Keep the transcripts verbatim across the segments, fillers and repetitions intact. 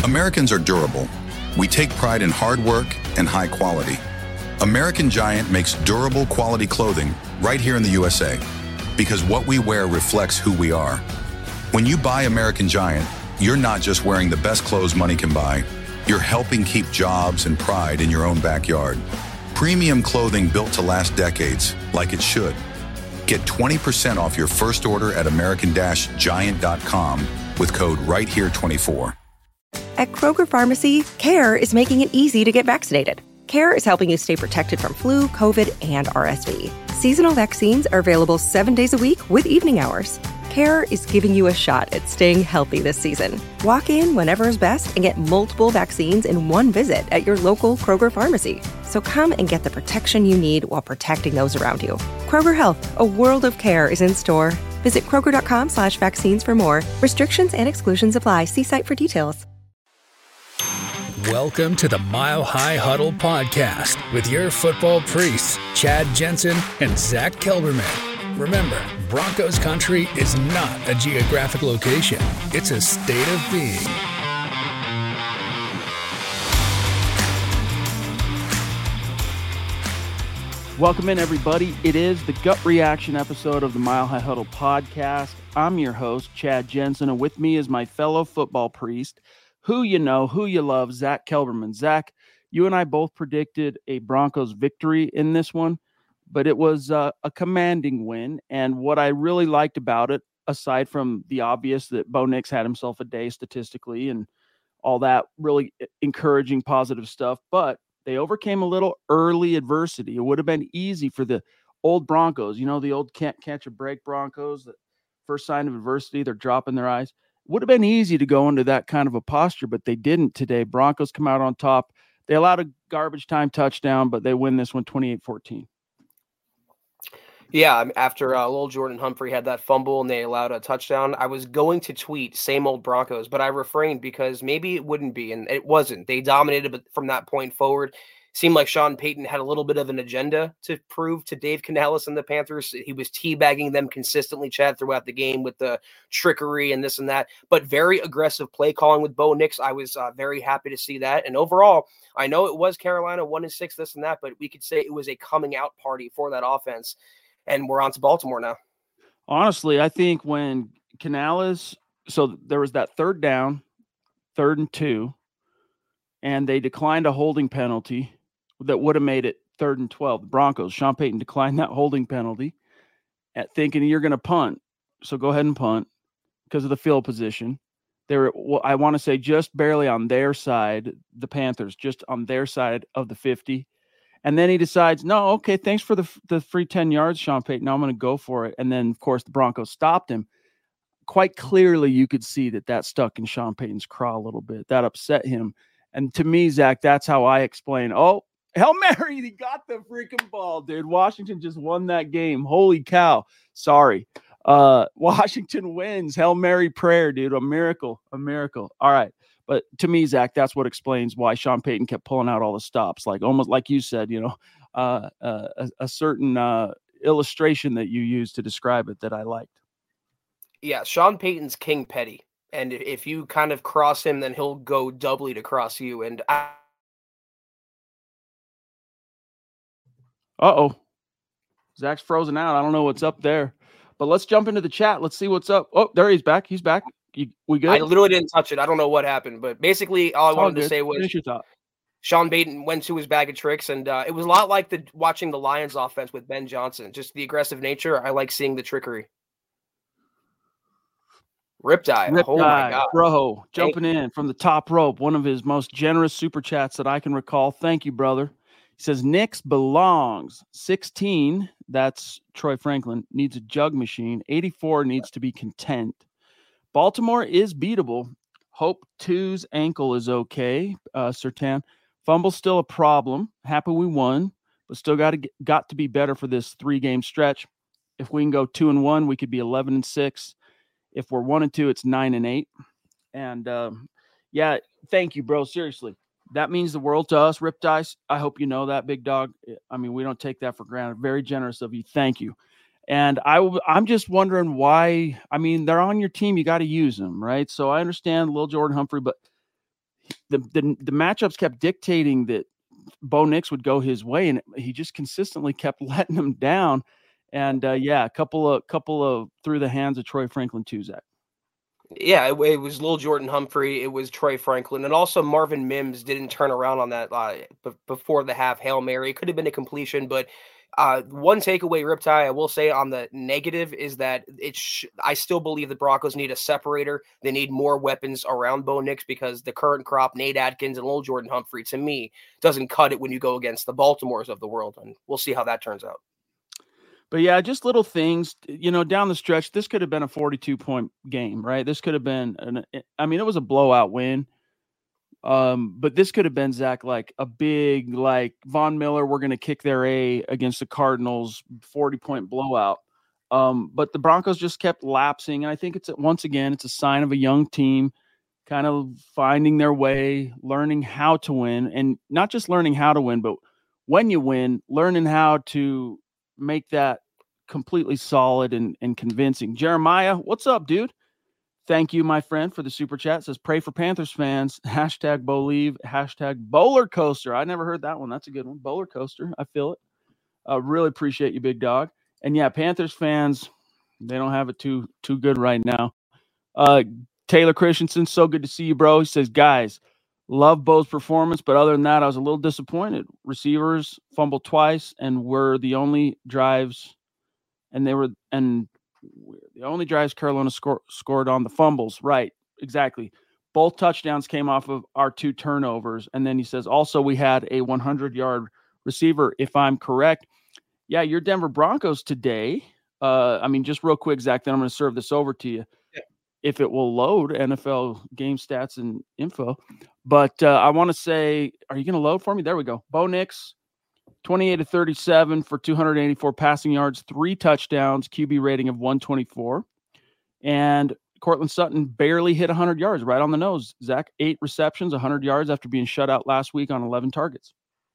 Americans are durable. We take pride in hard work and high quality. American Giant makes durable quality clothing right here in the U S A because what we wear reflects who we are. When you buy American Giant, you're not just wearing the best clothes money can buy. You're helping keep jobs and pride in your own backyard. Premium clothing built to last decades, like it should. Get twenty percent off your first order at American Giant dot com with code right here twenty-four. At Kroger Pharmacy, CARE is making it easy to get vaccinated. CARE is helping you stay protected from flu, COVID, and R S V. Seasonal vaccines are available seven days a week with evening hours. CARE is giving you a shot at staying healthy this season. Walk in whenever is best and get multiple vaccines in one visit at your local Kroger Pharmacy. So come and get the protection you need while protecting those around you. Kroger Health, a world of care is in store. Visit Kroger.com slash vaccines for more. Restrictions and exclusions apply. See site for details. Welcome to the Mile High Huddle podcast with your football priests, Chad Jensen and Zach Kelberman. Remember, Broncos country is not a geographic location. It's a state of being. Welcome in, everybody. It is the gut reaction episode of the Mile High Huddle podcast. I'm your host, Chad Jensen, and with me is my fellow football priest, who you know, who you love, Zach Kelberman. Zach, you and I both predicted a Broncos victory in this one, but it was uh, a commanding win. And what I really liked about it, aside from the obvious that Bo Nix had himself a day statistically and all that really encouraging positive stuff, but they overcame a little early adversity. It would have been easy for the old Broncos, you know, the old can't catch a break Broncos, the first sign of adversity, they're dropping their eyes. Would have been easy to go into that kind of a posture, but they didn't today. Broncos come out on top. They allowed a garbage time touchdown, but they win this one twenty-eight fourteen. Yeah, after uh, Lil Jordan Humphrey had that fumble and they allowed a touchdown, I was going to tweet same old Broncos, but I refrained because maybe it wouldn't be, and it wasn't. They dominated, but from that point forward, seemed like Sean Payton had a little bit of an agenda to prove to Dave Canales and the Panthers. He was teabagging them consistently, Chad, throughout the game with the trickery and this and that, but very aggressive play calling with Bo Nix. I was uh, very happy to see that. And overall, I know it was Carolina one and six, this and that, but we could say it was a coming out party for that offense. And we're on to Baltimore now. Honestly, I think when Canales, so there was that third down, third and two, and they declined a holding penalty that would have made it third and twelve. The Broncos, Sean Payton declined that holding penalty at thinking you're going to punt. So go ahead and punt because of the field position. They were, well, I want to say, just barely on their side, the Panthers, just on their side of the fifty. And then he decides, no, okay, thanks for the the free ten yards, Sean Payton. Now I'm going to go for it. And then, of course, the Broncos stopped him. Quite clearly, you could see that that stuck in Sean Payton's craw a little bit. That upset him. And to me, Zach, that's how I explain, oh, Hail Mary, he got the freaking ball, dude. Washington just won that game. Holy cow. Sorry. Uh, Washington wins. Hail Mary prayer, dude. A miracle. A miracle. All right. But to me, Zach, that's what explains why Sean Payton kept pulling out all the stops. Like almost like you said, you know, uh, uh, a, a certain uh, illustration that you used to describe it that I liked. Yeah, Sean Payton's King Petty. And if you kind of cross him, then he'll go doubly to cross you. And I Uh-oh. Zach's frozen out. I don't know what's up there. But let's jump into the chat. Let's see what's up. Oh, there he's back. He's back. You, we good? I literally didn't touch it. I don't know what happened. But basically, all It's I all wanted good. to say was Finish your thought. Sean Payton went to his bag of tricks. And uh, it was a lot like the watching the Lions offense with Ben Johnson. Just the aggressive nature. I like seeing the trickery. Riptide. Riptide, Oh, my God. bro, jumping in from the top rope. One of his most generous super chats that I can recall. Thank you, brother. He says, Knicks belongs. sixteen, that's Troy Franklin, needs a jug machine. eighty-four needs to be content. Baltimore is beatable. Hope two's ankle is okay, uh, Sertan. Fumble's still a problem. Happy we won, but still got to got to be better for this three-game stretch. If we can go two and one, we could be eleven and six. If we're one and two, it's nine and eight. And um, yeah, thank you, bro. Seriously. That means the world to us, Rip Dice. I hope you know that, big dog. I mean, we don't take that for granted. Very generous of you. Thank you. And I, I'm just wondering why. I mean, they're on your team. You got to use them, right? So I understand Lil Jordan Humphrey, but the, the the matchups kept dictating that Bo Nix would go his way, and he just consistently kept letting them down. And uh, yeah, a couple of couple of through the hands of Troy Franklin too, Zach. Yeah, it, it was Lil Jordan Humphrey, it was Troy Franklin, and also Marvin Mims didn't turn around on that uh, b- before the half Hail Mary. It could have been a completion, but uh, one takeaway, Riptide, I will say on the negative is that it. Sh- I still believe the Broncos need a separator. They need more weapons around Bo Nix because the current crop, Nate Adkins and Lil Jordan Humphrey, to me, doesn't cut it when you go against the Baltimores of the world, and we'll see how that turns out. But yeah, just little things, you know, down the stretch, this could have been a forty-two point game, right? This could have been, an, I mean, it was a blowout win. Um, but this could have been, Zach, like a big, like Von Miller, we're going to kick their A against the Cardinals, forty point blowout. Um, but the Broncos just kept lapsing. And I think it's, once again, it's a sign of a young team kind of finding their way, learning how to win, and not just learning how to win, but when you win, learning how to make that completely solid and, and convincing. Jeremiah, what's up, dude? Thank you, my friend, for the super chat. It says, pray for Panthers fans. Hashtag Bolieve. Hashtag Bowler Coaster. I never heard that one. That's a good one. Bowler Coaster. I feel it. Uh, really appreciate you, big dog. And yeah, Panthers fans, they don't have it too, too good right now. Uh, Taylor Christensen, so good to see you, bro. He says, guys, love Bo's performance, but other than that, I was a little disappointed. Receivers fumbled twice and were the only drives, and they were and the only drives Carolina score, scored on the fumbles. Right, exactly. Both touchdowns came off of our two turnovers, and then he says also we had a hundred-yard receiver, if I'm correct. Yeah, your Denver Broncos today. Uh, I mean, just real quick, Zach. Then I'm going to serve this over to you. Yeah. If it will load N F L game stats and info. But uh, I want to say, are you going to load for me? There we go. Bo Nix, twenty-eight to thirty-seven for two hundred eighty-four passing yards, three touchdowns, Q B rating of one twenty-four. And Cortland Sutton barely hit one hundred yards, right on the nose. Zach, eight receptions, one hundred yards after being shut out last week on eleven targets.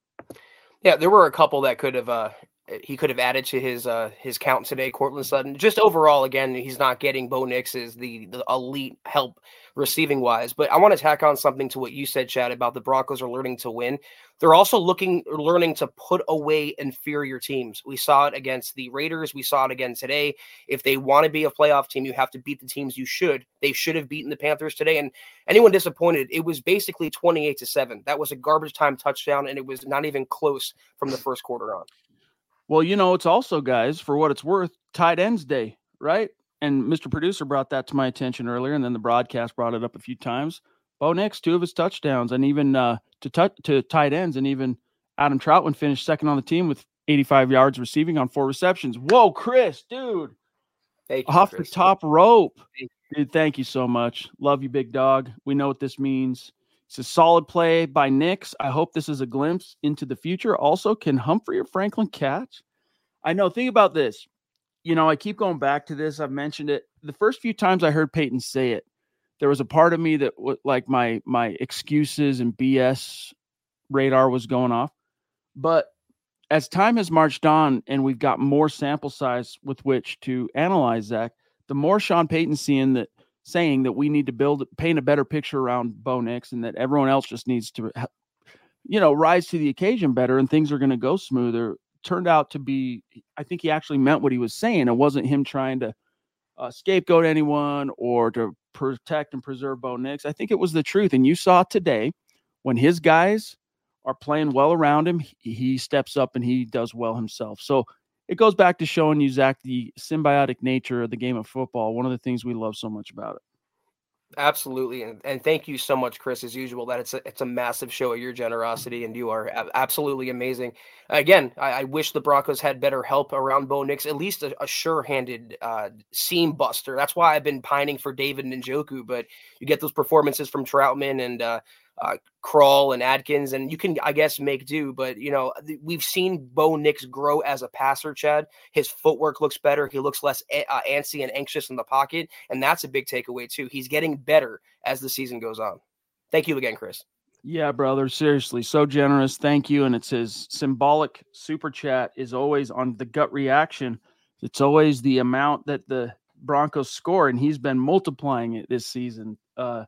Yeah, there were a couple that could have uh, he could have added to his uh, his count today. Cortland Sutton, just overall, again, he's not getting Bo Nix's the the elite help receiving wise. But I want to tack on something to what you said, Chad, about the Broncos are learning to win. They're also looking learning to put away inferior teams. We saw it against the Raiders. We saw it again today. If they want to be a playoff team, you have to beat the teams you should. They should have beaten the Panthers today. And anyone disappointed, it was basically twenty-eight to seven. That was a garbage time touchdown, and it was not even close from the first quarter on. Well, you know, it's also, guys, for what it's worth, tight ends day, right? And Mister Producer brought that to my attention earlier, and then the broadcast brought it up a few times. Bo Nix, two of his touchdowns, and even uh, to t- to tight ends, and even Adam Troutman finished second on the team with eighty-five yards receiving on four receptions. Whoa, Chris, dude. Thank you, Off Chris. the top rope. Thank Dude, thank you so much. Love you, big dog. We know what this means. It's a solid play by Nix. I hope this is a glimpse into the future. Also, can Humphrey or Franklin catch? I know. Think about this. You know, I keep going back to this. I've mentioned it. The first few times I heard Peyton say it, there was a part of me that w- like my my excuses and B S radar was going off. But as time has marched on and we've got more sample size with which to analyze, Zach, the more Sean Payton's seeing that saying that we need to build, paint a better picture around Bo Nix and that everyone else just needs to, you know, rise to the occasion better and things are going to go smoother. Turned out to be, I think he actually meant what he was saying. It wasn't him trying to uh, scapegoat anyone or to protect and preserve Bo Nix. I think it was the truth. And you saw today when his guys are playing well around him, he, he steps up and he does well himself. So it goes back to showing you, Zach, the symbiotic nature of the game of football. One of the things we love so much about it. Absolutely. And, and thank you so much, Chris, as usual. That it's a, it's a massive show of your generosity, and you are a- absolutely amazing. Again, I, I wish the Broncos had better help around Bo Nix, at least a, a sure-handed uh, seam buster. That's why I've been pining for David Njoku, but you get those performances from Troutman and uh, uh, Kroll and Adkins, and you can, I guess, make do. But, you know, th- we've seen Bo Nix grow as a passer, Chad. His footwork looks better. He looks less a- uh, antsy and anxious in the pocket, and that's a big takeaway, too. He's getting better as the season goes on. Thank you again, Chris. Yeah, brother. Seriously. So generous. Thank you. And it says symbolic super chat is always on the gut reaction. It's always the amount that the Broncos score, and he's been multiplying it this season. Uh,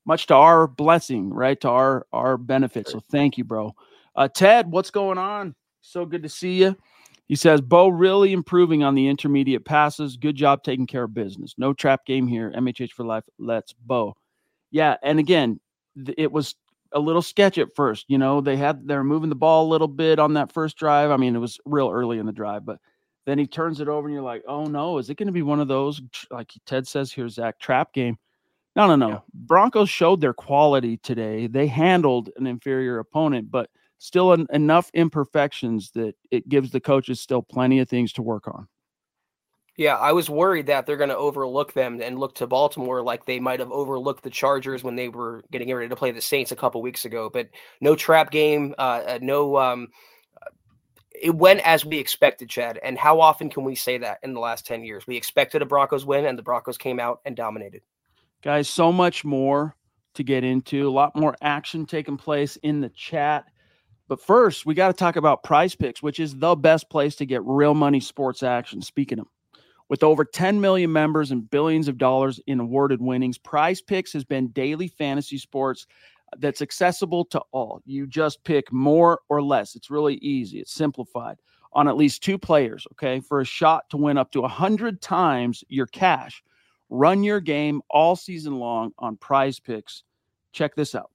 much to our blessing, right? To our, our benefit. So thank you, bro. Uh, Ted, what's going on? So good to see you. He says, Bo really improving on the intermediate passes. Good job taking care of business. No trap game here. M H H for life. Let's Bo. Yeah. And again, th- it was a little sketch at first. You know, they had, they're moving the ball a little bit on that first drive. I mean, it was real early in the drive, but then he turns it over and you're like, oh no, is it going to be one of those, like Ted says here, Zach, trap game? No, no, no. Yeah. Broncos showed their quality today. They handled an inferior opponent, but still en- enough imperfections that it gives the coaches still plenty of things to work on. Yeah, I was worried that they're going to overlook them and look to Baltimore like they might have overlooked the Chargers when they were getting ready to play the Saints a couple weeks ago. But no trap game, uh, no. Um, it went as we expected, Chad. And how often can we say that in the last ten years? We expected a Broncos win, and the Broncos came out and dominated. Guys, so much more to get into. A lot more action taking place in the chat. But first, we got to talk about Prize Picks, which is the best place to get real money sports action. Speaking of, with over ten million members and billions of dollars in awarded winnings, Prize Picks has been daily fantasy sports that's accessible to all. You just pick more or less. It's really easy. It's simplified on at least two players, okay, for a shot to win up to one hundred times your cash. Run your game all season long on Prize Picks. Check this out.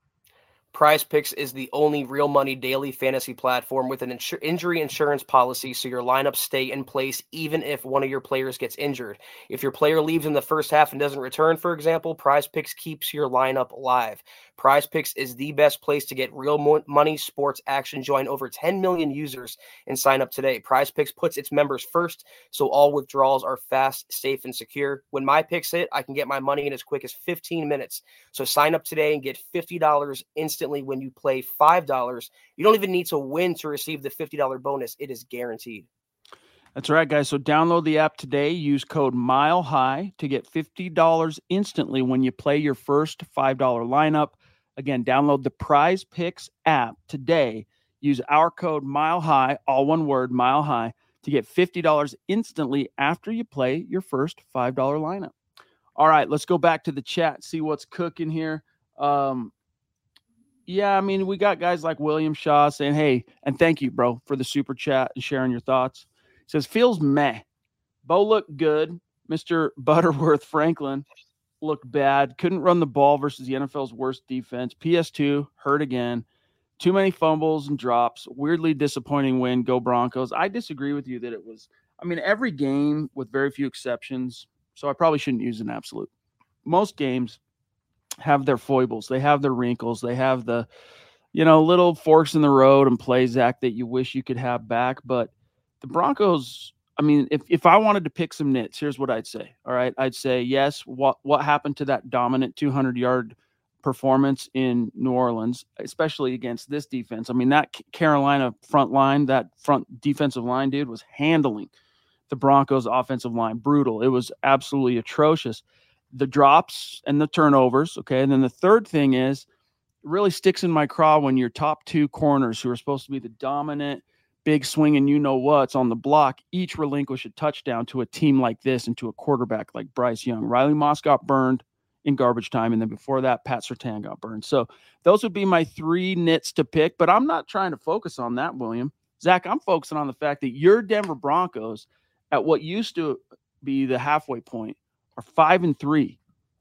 Prize Picks is the only real money daily fantasy platform with an insur- injury insurance policy, so your lineups stay in place even if one of your players gets injured. If your player leaves in the first half and doesn't return, for example, Prize Picks keeps your lineup live. Prize Picks is the best place to get real mo- money sports action. Join over ten million users and sign up today. Prize Picks puts its members first, so all withdrawals are fast, safe, and secure. When my picks hit, I can get my money in as quick as fifteen minutes. So sign up today and get fifty dollars instantly when you play five dollars. You don't even need to win to receive the fifty dollars bonus. It is guaranteed. That's right, guys. So download the app today. Use code MILEHIGH to get fifty dollars instantly when you play your first five dollars lineup. Again, download the Prize Picks app today. Use our code MILEHIGH, all one word, MILEHIGh, to get fifty dollars instantly after you play your first five dollars lineup. All right, let's go back to the chat, see what's cooking here. Um, yeah, I mean, we got guys like William Shaw saying, hey, and thank you, bro, for the super chat and sharing your thoughts. He says, feels meh. Bo looked good. Mister Butterworth Franklin looked bad. Couldn't run the ball versus the N F L's worst defense. P S two, hurt again. Too many fumbles and drops. Weirdly disappointing win. Go Broncos. I disagree with you that it was, I mean, every game with very few exceptions, so I probably shouldn't use an absolute. Most games have their foibles. They have their wrinkles. They have the, you know, little forks in the road and plays, Zach, that you wish you could have back. But the Broncos, I mean, if, if I wanted to pick some nits, here's what I'd say. All right. I'd say, yes, what, what happened to that dominant two hundred yard performance in New Orleans, especially against this defense? I mean, that Carolina front line, that front defensive line, dude, was handling the Broncos offensive line. Brutal. It was absolutely atrocious. The drops and the turnovers. Okay. And then the third thing is, it really sticks in my craw when your top two corners, who are supposed to be the dominant, big swing and you know what's on the block, each relinquish a touchdown to a team like this and to a quarterback like Bryce Young. Riley Moss got burned in garbage time, and then before that, Pat Surtain got burned. So those would be my three nits to pick, but I'm not trying to focus on that, William. Zach, I'm focusing on the fact that your Denver Broncos, at what used to be the halfway point, are five and three.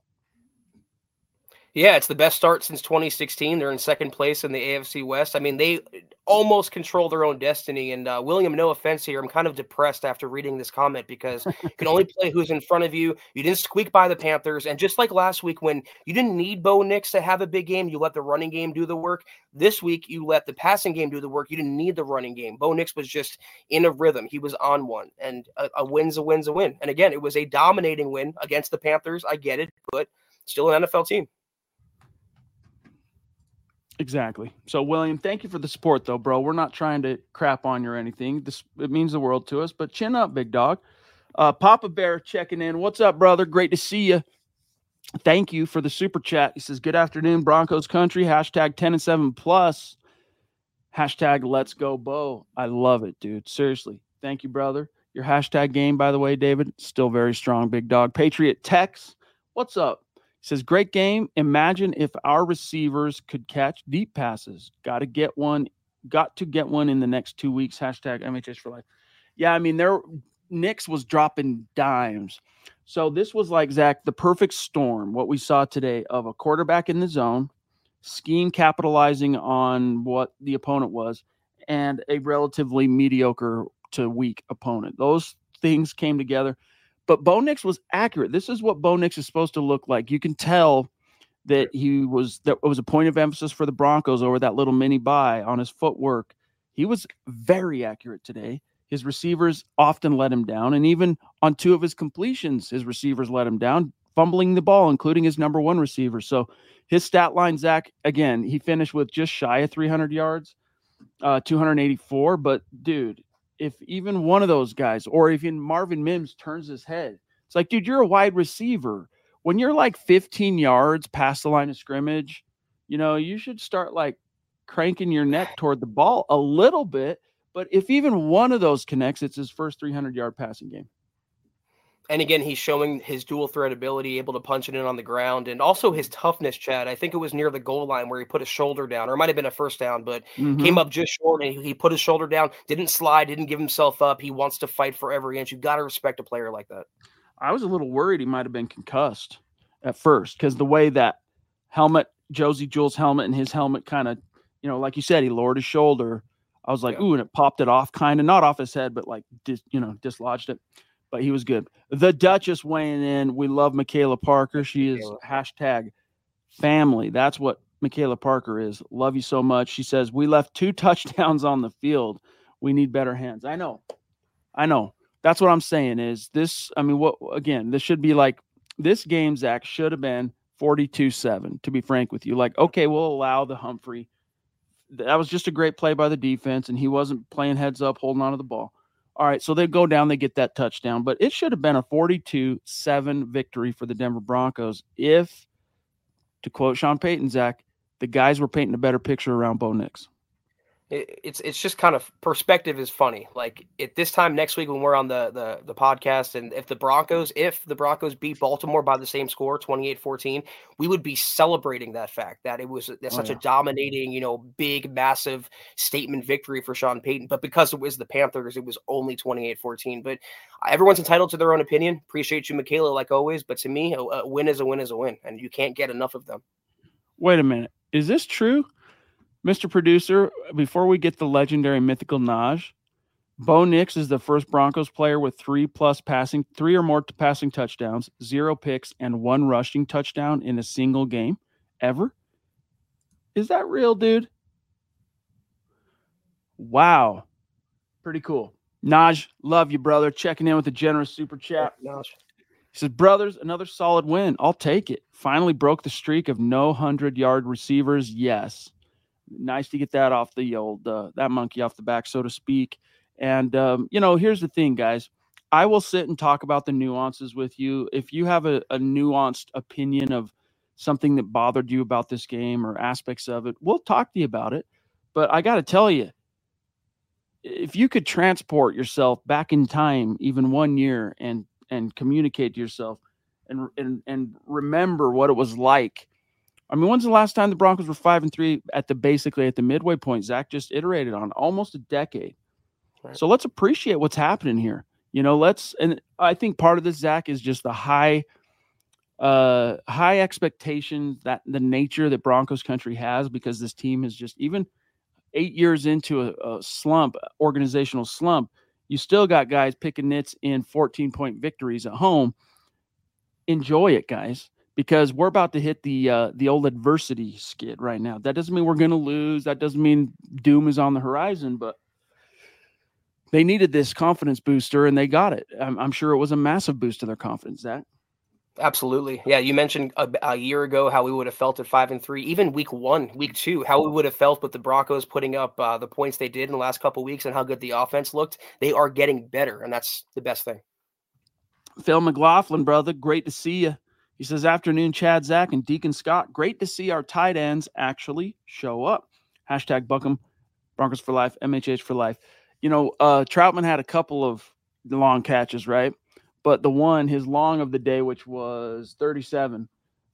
Yeah, it's the best start since twenty sixteen. They're in second place in the A F C West. I mean, they almost control their own destiny. And uh, William, no offense here, I'm kind of depressed after reading this comment because you can only play who's in front of you. You didn't squeak by the Panthers. And just like last week when you didn't need Bo Nix to have a big game, you let the running game do the work. This week, you let the passing game do the work. You didn't need the running game. Bo Nix was just in a rhythm. He was on one. And a, a win's a win's a win. And again, it was a dominating win against the Panthers. I get it, but still an N F L team. Exactly. So, William, thank you for the support, though, bro. We're not trying to crap on you or anything. This it means the world to us, but chin up, big dog. Uh, Papa Bear checking in. What's up, brother? Great to see you. Thank you for the super chat. He says, good afternoon, Broncos country. Hashtag ten and seven plus. Hashtag let's go, Bo. I love it, dude. Seriously. Thank you, brother. Your hashtag game, by the way, David, still very strong, big dog. Patriot Tex. What's up? He says, great game. Imagine if our receivers could catch deep passes. Got to get one. Got to get one in the next two weeks. Hashtag M H H for life. Yeah, I mean, there Nix was dropping dimes. So this was like, Zach, the perfect storm, what we saw today of a quarterback in the zone, scheme capitalizing on what the opponent was, and a relatively mediocre to weak opponent. Those things came together. But Bo Nix was accurate. This is what Bo Nix is supposed to look like. You can tell that he was that was a point of emphasis for the Broncos over that little mini bye on his footwork. He was very accurate today. His receivers often let him down, and even on two of his completions, his receivers let him down, fumbling the ball, including his number one receiver. So his stat line, Zach, again, he finished with just shy of three hundred yards, uh, two hundred eighty-four. But, dude, if even one of those guys, or even Marvin Mims turns his head, it's like, dude, you're a wide receiver. When you're like fifteen yards past the line of scrimmage, you know, you should start like cranking your neck toward the ball a little bit. But if even one of those connects, it's his first three hundred yard passing game. And again, he's showing his dual threat ability, able to punch it in on the ground, and also his toughness, Chad. I think it was near the goal line where he put his shoulder down, or it might have been a first down, but mm-hmm. came up just short, and he put his shoulder down, didn't slide, didn't give himself up. He wants to fight for every inch. You've got to respect a player like that. I was a little worried he might have been concussed at first because the way that helmet, Josie Jewell's helmet and his helmet kind of, you know, like you said, he lowered his shoulder. I was like, yeah. Ooh, and it popped it off, kind of, not off his head, but like, dis, you know, dislodged it. But he was good. The Duchess weighing in. We love Michaela Parker. She is hashtag family. That's what Michaela Parker is. Love you so much. She says, we left two touchdowns on the field. We need better hands. I know. I know. That's what I'm saying is this. I mean, what again, this should be like this game, Zach, should have been forty-two seven, to be frank with you. Like, okay, we'll allow the Humphrey. That was just a great play by the defense, and he wasn't playing heads up, holding on to the ball. All right, so they go down, they get that touchdown, but it should have been a forty-two seven victory for the Denver Broncos if, to quote Sean Payton, Zach, the guys were painting a better picture around Bo Nix. It's it's just kind of perspective is funny. Like at this time next week when we're on the, the the podcast, and if the Broncos if the Broncos beat Baltimore by the same score, twenty-eight fourteen, we would be celebrating that fact that it was oh, such yeah. a dominating, you know, big, massive statement victory for Sean Payton. But because it was the Panthers, it was only twenty-eight fourteen. But everyone's entitled to their own opinion. Appreciate you, Michaela, like always. But to me, a, a win is a win is a win, and you can't get enough of them. Wait a minute. Is this true? Mister Producer, before we get the legendary mythical Naj, Bo Nix is the first Broncos player with three plus passing, three or more passing touchdowns, zero picks, and one rushing touchdown in a single game ever. Is that real, dude? Wow. Pretty cool. Naj, love you, brother. Checking in with a generous super chat. Naj. He says, brothers, another solid win. I'll take it. Finally broke the streak of no hundred-yard receivers. Yes. Nice to get that off the old, uh, that monkey off the back, so to speak. And, um, you know, here's the thing, guys. I will sit and talk about the nuances with you. If you have a, a nuanced opinion of something that bothered you about this game or aspects of it, we'll talk to you about it. But I got to tell you, if you could transport yourself back in time, even one year, and and communicate to yourself and and and remember what it was like. I mean, when's the last time the Broncos were five and three at the basically at the midway point? Zach just iterated on almost a decade. Right. So let's appreciate what's happening here. You know, let's, and I think part of this, Zach, is just the high, uh, high expectations that the nature that Broncos country has, because this team is just even eight years into a, a slump, organizational slump. You still got guys picking nits in fourteen point victories at home. Enjoy it, guys. Because we're about to hit the uh, the old adversity skid right now. That doesn't mean we're going to lose. That doesn't mean doom is on the horizon. But they needed this confidence booster, and they got it. I'm, I'm sure it was a massive boost to their confidence, Zach. Absolutely. Yeah, you mentioned a, a year ago how we would have felt at five and three, even week one, week two, how we would have felt with the Broncos putting up uh, the points they did in the last couple of weeks and how good the offense looked. They are getting better, and that's the best thing. Phil McLaughlin, brother, great to see you. He says, afternoon, Chad, Zach, and Deacon Scott. Great to see our tight ends actually show up. Hashtag Buckham, Broncos for life, M H H for life. You know, uh, Troutman had a couple of long catches, right? But the one, his long of the day, which was thirty-seven,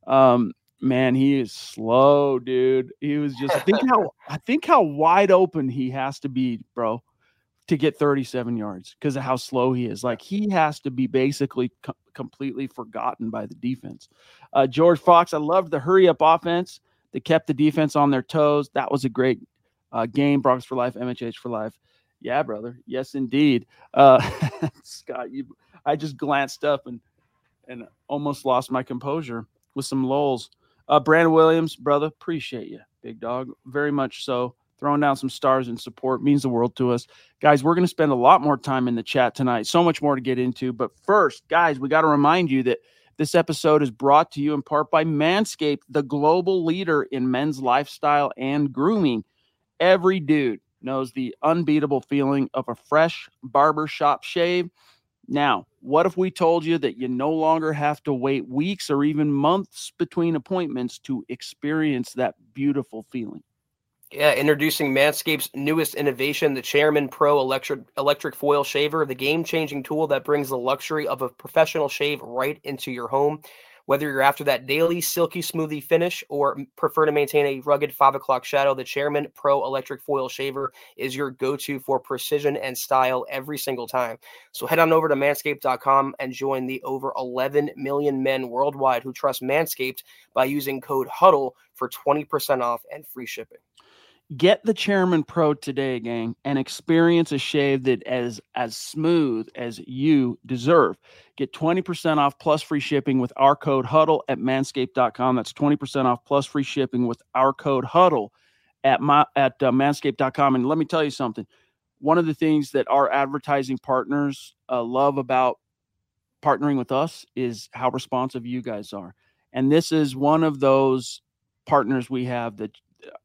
Um, man, he is slow, dude. He was just think how I think how wide open he has to be, bro, to get thirty-seven yards because of how slow he is. Like he has to be basically co- completely forgotten by the defense. Uh, George Fox, I loved the hurry up offense that kept the defense on their toes. That was a great uh, game. Broncos for life, M H H for life. Yeah, brother. Yes, indeed. Uh, Scott, you, I just glanced up and and almost lost my composure with some lulls. Uh, Brandon Williams, brother, appreciate you, big dog, very much so. Throwing down some stars in support means the world to us. Guys, we're going to spend a lot more time in the chat tonight. So much more to get into. But first, guys, we got to remind you that this episode is brought to you in part by Manscaped, the global leader in men's lifestyle and grooming. Every dude knows the unbeatable feeling of a fresh barbershop shave. Now, what if we told you that you no longer have to wait weeks or even months between appointments to experience that beautiful feeling? Yeah, introducing Manscaped's newest innovation, the Chairman Pro Electric Electric Foil Shaver, the game-changing tool that brings the luxury of a professional shave right into your home. Whether you're after that daily silky smoothie finish or prefer to maintain a rugged five o'clock shadow, the Chairman Pro Electric Foil Shaver is your go-to for precision and style every single time. So head on over to manscaped dot com and join the over eleven million men worldwide who trust Manscaped by using code HUDDLE for twenty percent off and free shipping. Get the Chairman Pro today, gang, and experience a shave that is as smooth as you deserve. Get twenty percent off plus free shipping with our code HUDDLE at manscaped dot com. That's twenty percent off plus free shipping with our code HUDDLE at, my, at uh, manscaped dot com. And let me tell you something. One of the things that our advertising partners uh, love about partnering with us is how responsive you guys are. And this is one of those partners we have that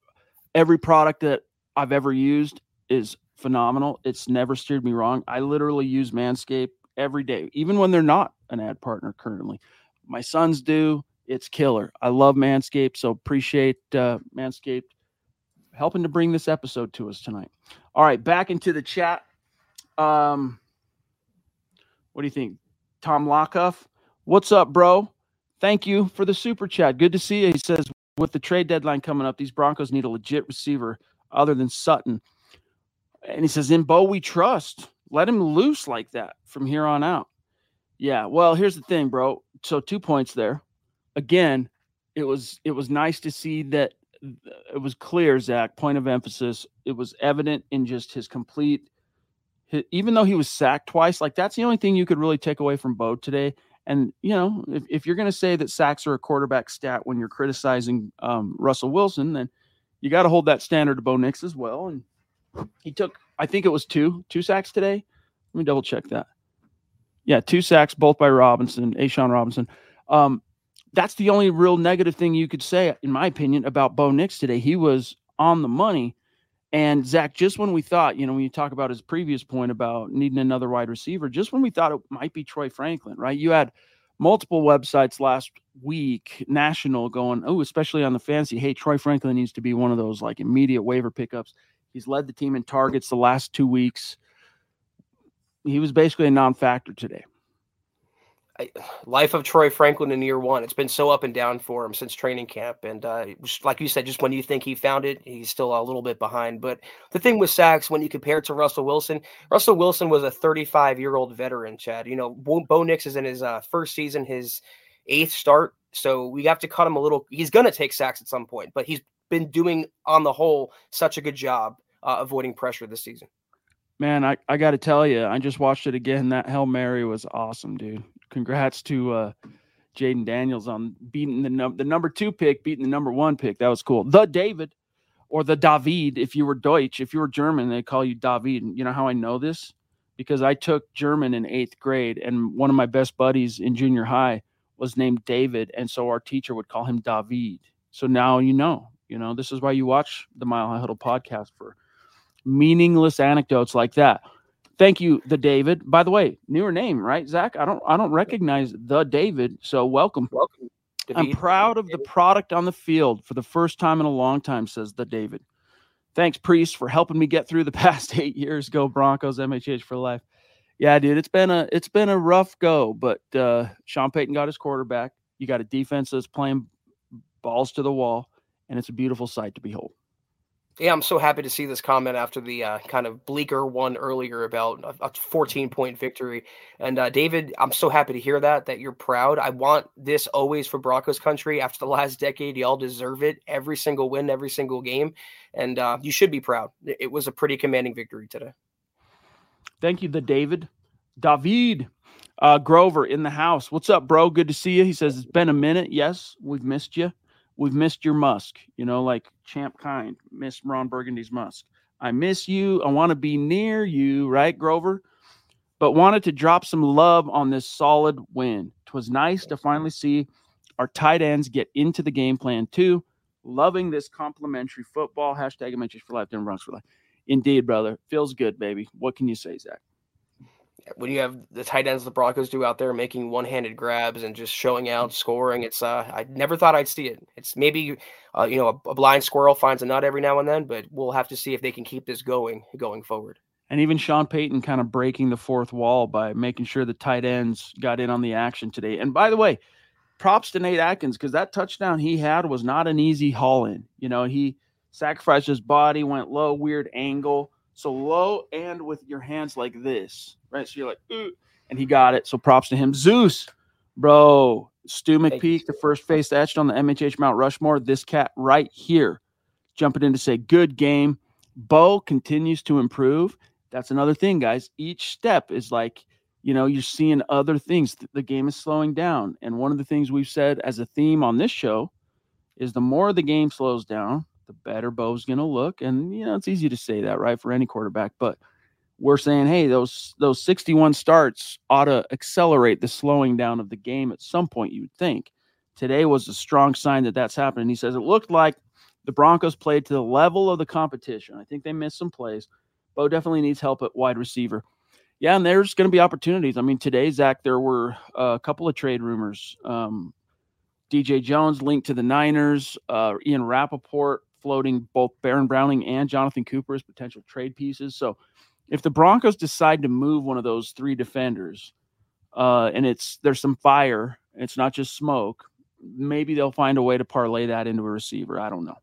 every product that I've ever used is phenomenal. It's never steered me wrong. I literally use Manscaped every day, even when they're not an ad partner currently. My sons do. It's killer. I love Manscaped, so appreciate uh, Manscaped helping to bring this episode to us tonight. All right, back into the chat. Um, what do you think? Tom Lockoff, what's up, bro? Thank you for the super chat. Good to see you. He says, with the trade deadline coming up, these Broncos need a legit receiver other than Sutton. And he says, in Bo, we trust. Let him loose like that from here on out. Yeah, well, here's the thing, bro. So two points there. Again, it was it was nice to see that it was clear, Zach, point of emphasis. It was evident in just his complete, his, even though he was sacked twice, like that's the only thing you could really take away from Bo today. And, you know, if, if you're going to say that sacks are a quarterback stat when you're criticizing um, Russell Wilson, then you got to hold that standard to Bo Nix as well. And he took, I think it was two, two sacks today. Let me double check that. Yeah, two sacks, both by Robinson, A'Shawn Robinson. Um, that's the only real negative thing you could say, in my opinion, about Bo Nix today. He was on the money. And, Zach, just when we thought, you know, when you talk about his previous point about needing another wide receiver, just when we thought it might be Troy Franklin, right? You had multiple websites last week, national, going, oh, especially on the fantasy, hey, Troy Franklin needs to be one of those, like, immediate waiver pickups. He's led the team in targets the last two weeks. He was basically a non-factor today. Life of Troy Franklin in year one. It's been so up and down for him since training camp. And uh, like you said, just when you think he found it, he's still a little bit behind. But the thing with sacks, when you compare it to Russell Wilson, Russell Wilson was a thirty-five-year-old veteran, Chad. You know, Bo, Bo Nix is in his uh, first season, his eighth start. So we have to cut him a little. He's going to take sacks at some point, but he's been doing, on the whole, such a good job uh, avoiding pressure this season. Man, I, I got to tell you, I just watched it again. That Hail Mary was awesome, dude. Congrats to uh, Jaden Daniels on beating the, num- the number two pick, beating the number one pick. That was cool. The David, or the David, if you were Deutsch. If you were German, they call you David. And you know how I know this? Because I took German in eighth grade, and one of my best buddies in junior high was named David, and so our teacher would call him David. So now you know. You know, this is why you watch the Mile High Huddle podcast, for meaningless anecdotes like that. Thank you, the David. By the way, newer name, right, Zach? I don't I don't recognize the David, so welcome. Welcome. I'm proud of the product on the field for the first time in a long time, says the David. Thanks, Priest, for helping me get through the past eight years. Go Broncos, M H H for life. Yeah, dude, it's been a it's been a rough go, but uh, Sean Payton got his quarterback. You got a defense that's playing balls to the wall, and it's a beautiful sight to behold. Yeah, I'm so happy to see this comment after the uh, kind of bleaker one earlier about a fourteen-point victory. And uh, David, I'm so happy to hear that, that you're proud. I want this always for Broncos country. After the last decade, y'all deserve it. Every single win, every single game. And uh, you should be proud. It was a pretty commanding victory today. Thank you, the David. David uh, Grover in the house. What's up, bro? Good to see you. He says, it's been a minute. Yes, we've missed you. We've missed your Musk, you know, like Champ Kind, miss Ron Burgundy's Musk. I miss you. I want to be near you, right, Grover? But wanted to drop some love on this solid win. It was nice to finally see our tight ends get into the game plan too. Loving this complimentary football. Hashtag M H H for life, Denver Broncos for life. Indeed, brother. Feels good, baby. What can you say, Zach? When you have the tight ends the Broncos do out there making one-handed grabs and just showing out, scoring, it's uh, I never thought I'd see it. It's maybe uh, you know a, a blind squirrel finds a nut every now and then, but we'll have to see if they can keep this going going forward. And even Sean Payton kind of breaking the fourth wall by making sure the tight ends got in on the action today. And by the way, props to Nate Atkins, because that touchdown he had was not an easy haul in. You know, he sacrificed his body, went low, weird angle. So low and with your hands like this, right? So you're like, ooh, and he got it. So props to him. Zeus, bro. Stu McPeak, the first face etched on the M H H Mount Rushmore. This cat right here jumping in to say, good game. Bo continues to improve. That's another thing, guys. Each step is like, you know, you're seeing other things. The game is slowing down. And one of the things we've said as a theme on this show is the more the game slows down, the better Bo's going to look. And, you know, it's easy to say that, right, for any quarterback. But we're saying, hey, those those sixty-one starts ought to accelerate the slowing down of the game at some point, you would think. Today was a strong sign that that's happening. He says it looked like the Broncos played to the level of the competition. I think they missed some plays. Bo definitely needs help at wide receiver. Yeah, and there's going to be opportunities. I mean, today, Zach, there were a couple of trade rumors. Um, D J Jones linked to the Niners, uh, Ian Rappaport floating both Baron Browning and Jonathan Cooper as potential trade pieces. So if the Broncos decide to move one of those three defenders, uh, and it's there's some fire, it's not just smoke, maybe they'll find a way to parlay that into a receiver. I don't know.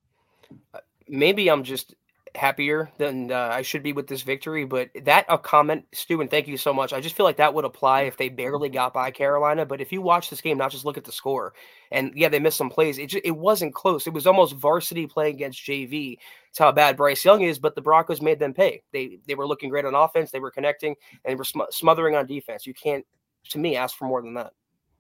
Maybe I'm just happier than uh, I should be with this victory, but that a comment, Stu, and thank you so much. I just feel like that would apply if they barely got by Carolina. But if you watch this game, not just look at the score, and yeah, they missed some plays. It just, it wasn't close. It was almost varsity playing against J V. It's how bad Bryce Young is, but the Broncos made them pay. They they were looking great on offense. They were connecting, and they were sm- smothering on defense. You can't, to me, ask for more than that.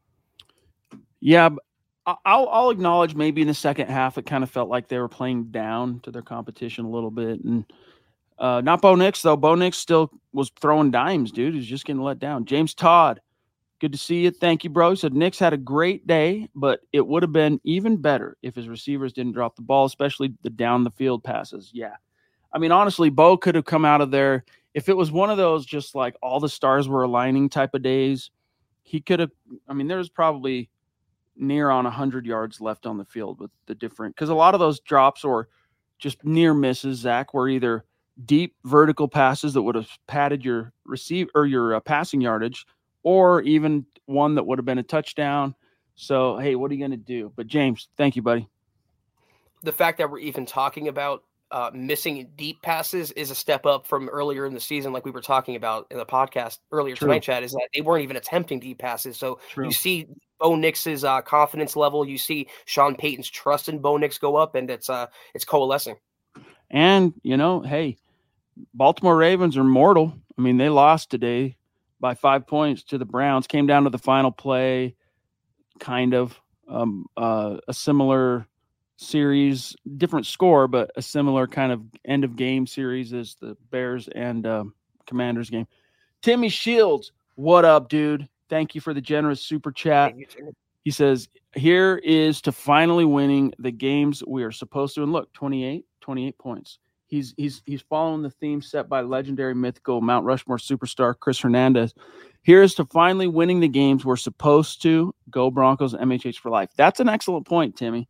Yeah, I'll I'll acknowledge maybe in the second half it kind of felt like they were playing down to their competition a little bit, and uh, not Bo Nix though. Bo Nix still was throwing dimes, dude. He's just getting let down. James Todd, good to see you. Thank you, bro. He said Nix had a great day, but it would have been even better if his receivers didn't drop the ball, especially the down the field passes. Yeah, I mean honestly, Bo could have come out of there if it was one of those just like all the stars were aligning type of days. He could have. I mean, there was probably near on one hundred yards left on the field with the different, because a lot of those drops or just near misses, Zach, were either deep vertical passes that would have padded your receive or your uh, passing yardage, or even one that would have been a touchdown. So, hey, what are you going to do? But James, thank you, buddy. The fact that we're even talking about uh, missing deep passes is a step up from earlier in the season, like we were talking about in the podcast earlier True. tonight, Chad, is that they weren't even attempting deep passes. So True. You see Bo Nix's uh, confidence level, you see Sean Payton's trust in Bo Nix go up, and it's uh, it's coalescing. And, you know, hey, Baltimore Ravens are mortal. I mean, they lost today by five points to the Browns, came down to the final play, kind of um, uh, a similar series, different score, but a similar kind of end of game series as the Bears and uh, Commanders game. Timmy Shields, what up, dude? Thank you for the generous super chat. He says, here is to finally winning the games we are supposed to. And look, twenty-eight, twenty-eight points. He's he's he's following the theme set by legendary mythical Mount Rushmore superstar Chris Hernandez. Here's to finally winning the games we're supposed to. Go Broncos, M H H for life. That's an excellent point, Timmy.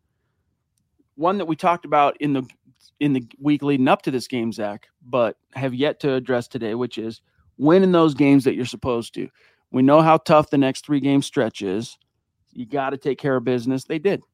One that we talked about in the in the week leading up to this game, Zach, but have yet to address today, which is winning those games that you're supposed to. We know how tough the next three-game stretch is. You got to take care of business. They did.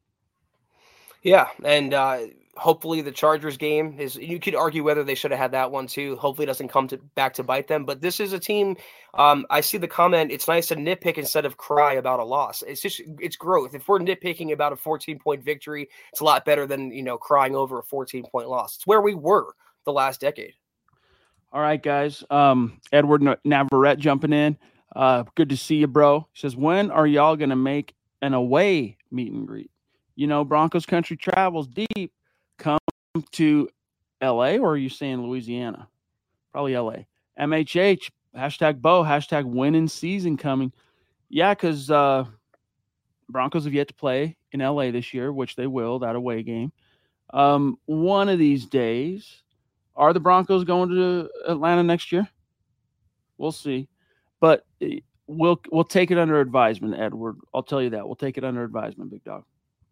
Yeah, and uh, hopefully the Chargers game is, you could argue whether they should have had that one too. Hopefully it doesn't come to back to bite them. But this is a team, um, I see the comment, it's nice to nitpick instead of cry about a loss. It's just, it's growth. If we're nitpicking about a fourteen-point victory, it's a lot better than, you know, crying over a fourteen-point loss. It's where we were the last decade. All right, guys. Um, Edward Navarrete jumping in. Uh, good to see you, bro. He says, when are y'all going to make an away meet and greet? You know, Broncos country travels deep. Come to L A, or are you saying Louisiana? Probably L A. M H H, hashtag Bo, hashtag winning season coming. Yeah, because uh, Broncos have yet to play in L A this year, which they will, that away game. Um, one of these days, are the Broncos going to Atlanta next year? We'll see. But we'll we'll take it under advisement, Edward. I'll tell you that. We'll take it under advisement, big dog.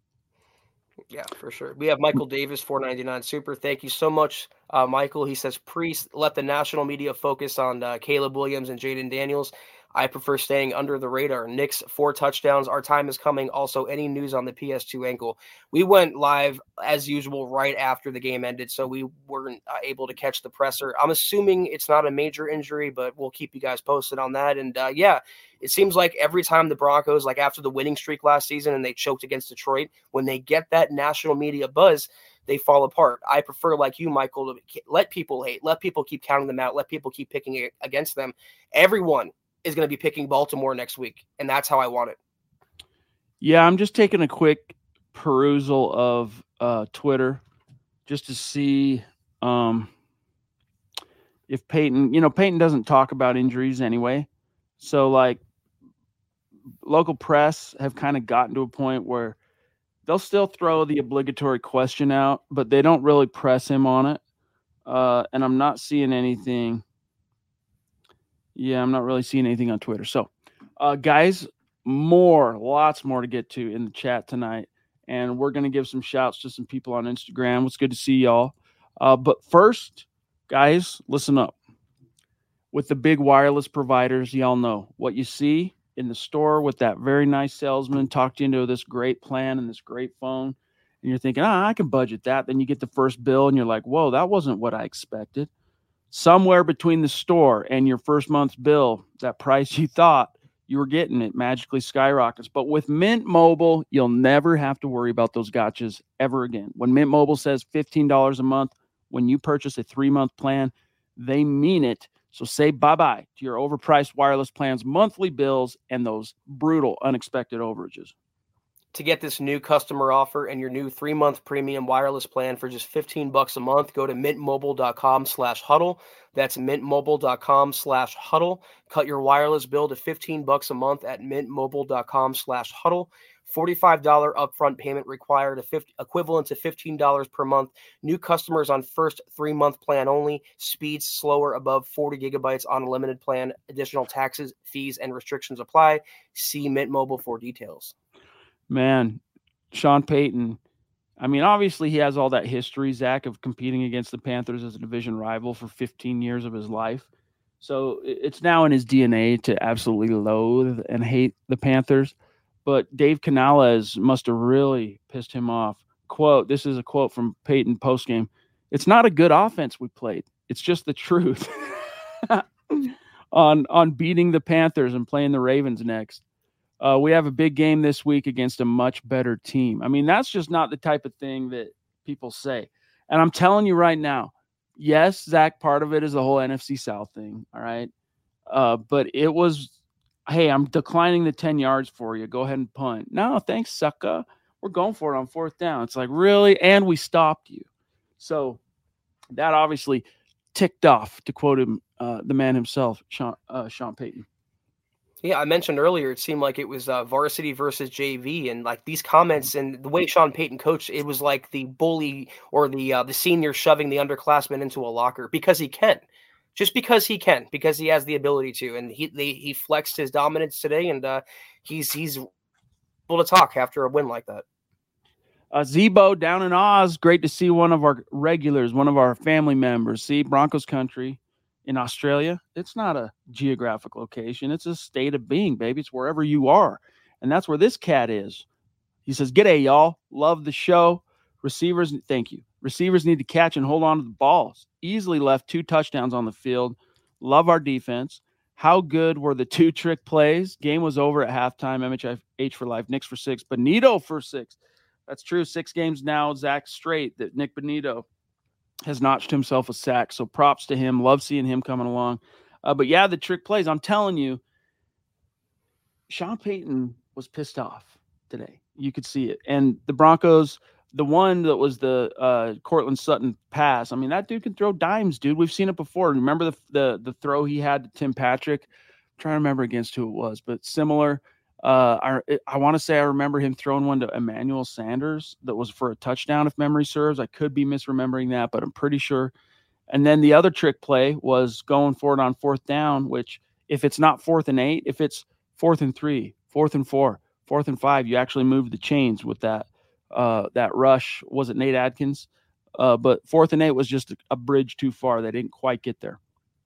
Yeah, for sure. We have Michael Davis, four ninety-nine super. Thank you so much, uh, Michael. He says, Priest, let the national media focus on uh, Caleb Williams and Jaden Daniels. I prefer staying under the radar. Knicks, four touchdowns. Our time is coming. Also, any news on the P S two ankle? We went live, as usual, right after the game ended, so we weren't uh, able to catch the presser. I'm assuming it's not a major injury, but we'll keep you guys posted on that. And, uh, yeah, it seems like every time the Broncos, like after the winning streak last season and they choked against Detroit, when they get that national media buzz, they fall apart. I prefer, like you, Michael, to let people hate, let people keep counting them out, let people keep picking it against them. Everyone is going to be picking Baltimore next week, and that's how I want it. Yeah, I'm just taking a quick perusal of uh, Twitter just to see um, if Peyton, you know, Peyton doesn't talk about injuries anyway. So, like, local press have kind of gotten to a point where they'll still throw the obligatory question out, but they don't really press him on it. Uh, and I'm not seeing anything. Yeah, I'm not really seeing anything on Twitter. So, uh, guys, more, lots more to get to in the chat tonight. And we're going to give some shouts to some people on Instagram. It's good to see y'all. Uh, but first, guys, listen up. With the big wireless providers, y'all know what you see in the store with that very nice salesman talked you into this great plan and this great phone. And you're thinking, ah, I can budget that. Then you get the first bill and you're like, whoa, that wasn't what I expected. Somewhere between the store and your first month's bill, that price you thought you were getting, it magically skyrockets. But with Mint Mobile, you'll never have to worry about those gotchas ever again. When Mint Mobile says fifteen dollars a month, when you purchase a three-month plan, they mean it. So say bye-bye to your overpriced wireless plans, monthly bills, and those brutal, unexpected overages. To get this new customer offer and your new three-month premium wireless plan for just fifteen bucks a month, go to mintmobile.com slash huddle. That's mintmobile.com slash huddle. Cut your wireless bill to fifteen bucks a month at mintmobile.com slash huddle. forty-five dollars upfront payment required, a fifty, equivalent to fifteen dollars per month. New customers on first three-month plan only. Speeds slower above forty gigabytes on a limited plan. Additional taxes, fees, and restrictions apply. See Mint Mobile for details. Man, Sean Payton, I mean, obviously he has all that history, Zach, of competing against the Panthers as a division rival for fifteen years of his life. So it's now in his D N A to absolutely loathe and hate the Panthers. But Dave Canales must have really pissed him off. Quote, this is a quote from Payton postgame. It's not a good offense we played. It's just the truth. on, on beating the Panthers and playing the Ravens next. Uh, we have a big game this week against a much better team. I mean, that's just not the type of thing that people say. And I'm telling you right now, yes, Zach, part of it is the whole N F C South thing, all right? Uh, but it was, hey, I'm declining the ten yards for you. Go ahead and punt. No, thanks, sucker. We're going for it on fourth down. It's like, really? And we stopped you. So that obviously ticked off, to quote him, uh, the man himself, Sean, uh, Sean Payton. Yeah, I mentioned earlier, it seemed like it was uh, varsity versus J V, and like these comments and the way Sean Payton coached, it was like the bully or the uh, the senior shoving the underclassmen into a locker because he can, just because he can, because he has the ability to, and he they, he flexed his dominance today, and uh, he's he's able to talk after a win like that. Uh, Zebo down in Oz, great to see one of our regulars, one of our family members. See, Broncos country. In Australia, it's not a geographic location. It's a state of being, baby. It's wherever you are. And that's where this cat is. He says, "G'day, y'all. Love the show. Receivers, thank you. Receivers need to catch and hold on to the balls. Easily left two touchdowns on the field. Love our defense. How good were the two trick plays? Game was over at halftime. M H H for life. Knicks for six. Benito for six." That's true. Six games now, Zach, straight that Nick Benito has notched himself a sack. So props to him. Love seeing him coming along. Uh, but yeah, the trick plays. I'm telling you, Sean Payton was pissed off today. You could see it. And the Broncos, the one that was the uh, Cortland Sutton pass, I mean, that dude can throw dimes, dude. We've seen it before. Remember the the, the throw he had to Tim Patrick? I'm trying to remember against who it was, but similar. Uh, I, I want to say I remember him throwing one to Emmanuel Sanders that was for a touchdown, if memory serves. I could be misremembering that, but I'm pretty sure. And then the other trick play was going for it on fourth down, which if it's not fourth and eight, if it's fourth and three, fourth and four, fourth and five, you actually move the chains with that uh, that rush. Was it Nate Adkins? Uh, but fourth and eight was just a, a bridge too far. They didn't quite get there.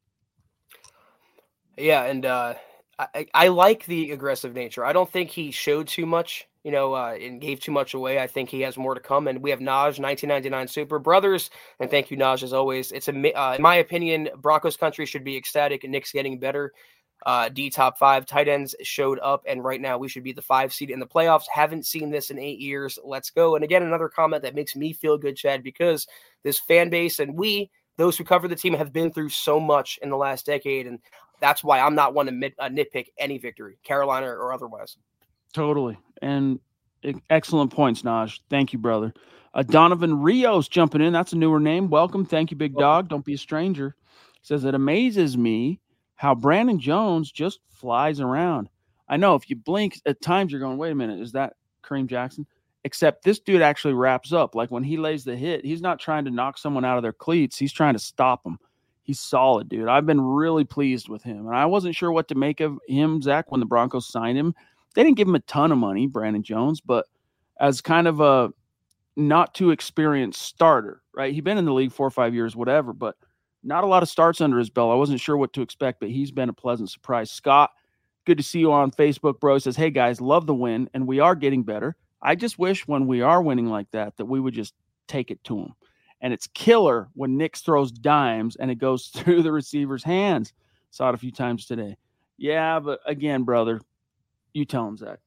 Yeah, and uh, I, I like the aggressive nature. I don't think he showed too much, you know, uh, and gave too much away. I think he has more to come. And we have Naj, nineteen ninety-nine Super Brothers. And thank you, Naj, as always. It's a, uh, in my opinion, Broncos country should be ecstatic and Nick's getting better. Uh, D top five tight ends showed up, and right now we should be the five seed in the playoffs. Haven't seen this in eight years. Let's go. And again, another comment that makes me feel good, Chad, because this fan base and we, those who cover the team, have been through so much in the last decade. And that's why I'm not one to nit, uh, nitpick any victory, Carolina or otherwise. Totally. And excellent points, Naj. Thank you, brother. Uh, Donovan Rios jumping in. That's a newer name. Welcome. Thank you, big dog. Don't be a stranger. Says, it amazes me how Brandon Jones just flies around. I know if you blink at times, you're going, wait a minute, is that Kareem Jackson? Except this dude actually wraps up. Like when he lays the hit, he's not trying to knock someone out of their cleats. He's trying to stop them. He's solid, dude. I've been really pleased with him. And I wasn't sure what to make of him, Zach, when the Broncos signed him. They didn't give him a ton of money, Brandon Jones, but as kind of a not too experienced starter, right? He'd been in the league four or five years, whatever, but not a lot of starts under his belt. I wasn't sure what to expect, but he's been a pleasant surprise. Scott, good to see you on Facebook, bro. He says, hey, guys, love the win, and we are getting better. I just wish when we are winning like that, that we would just take it to them. And it's killer when Nick throws dimes and it goes through the receiver's hands. Saw it a few times today. Yeah, but again, brother, you tell him, Zach.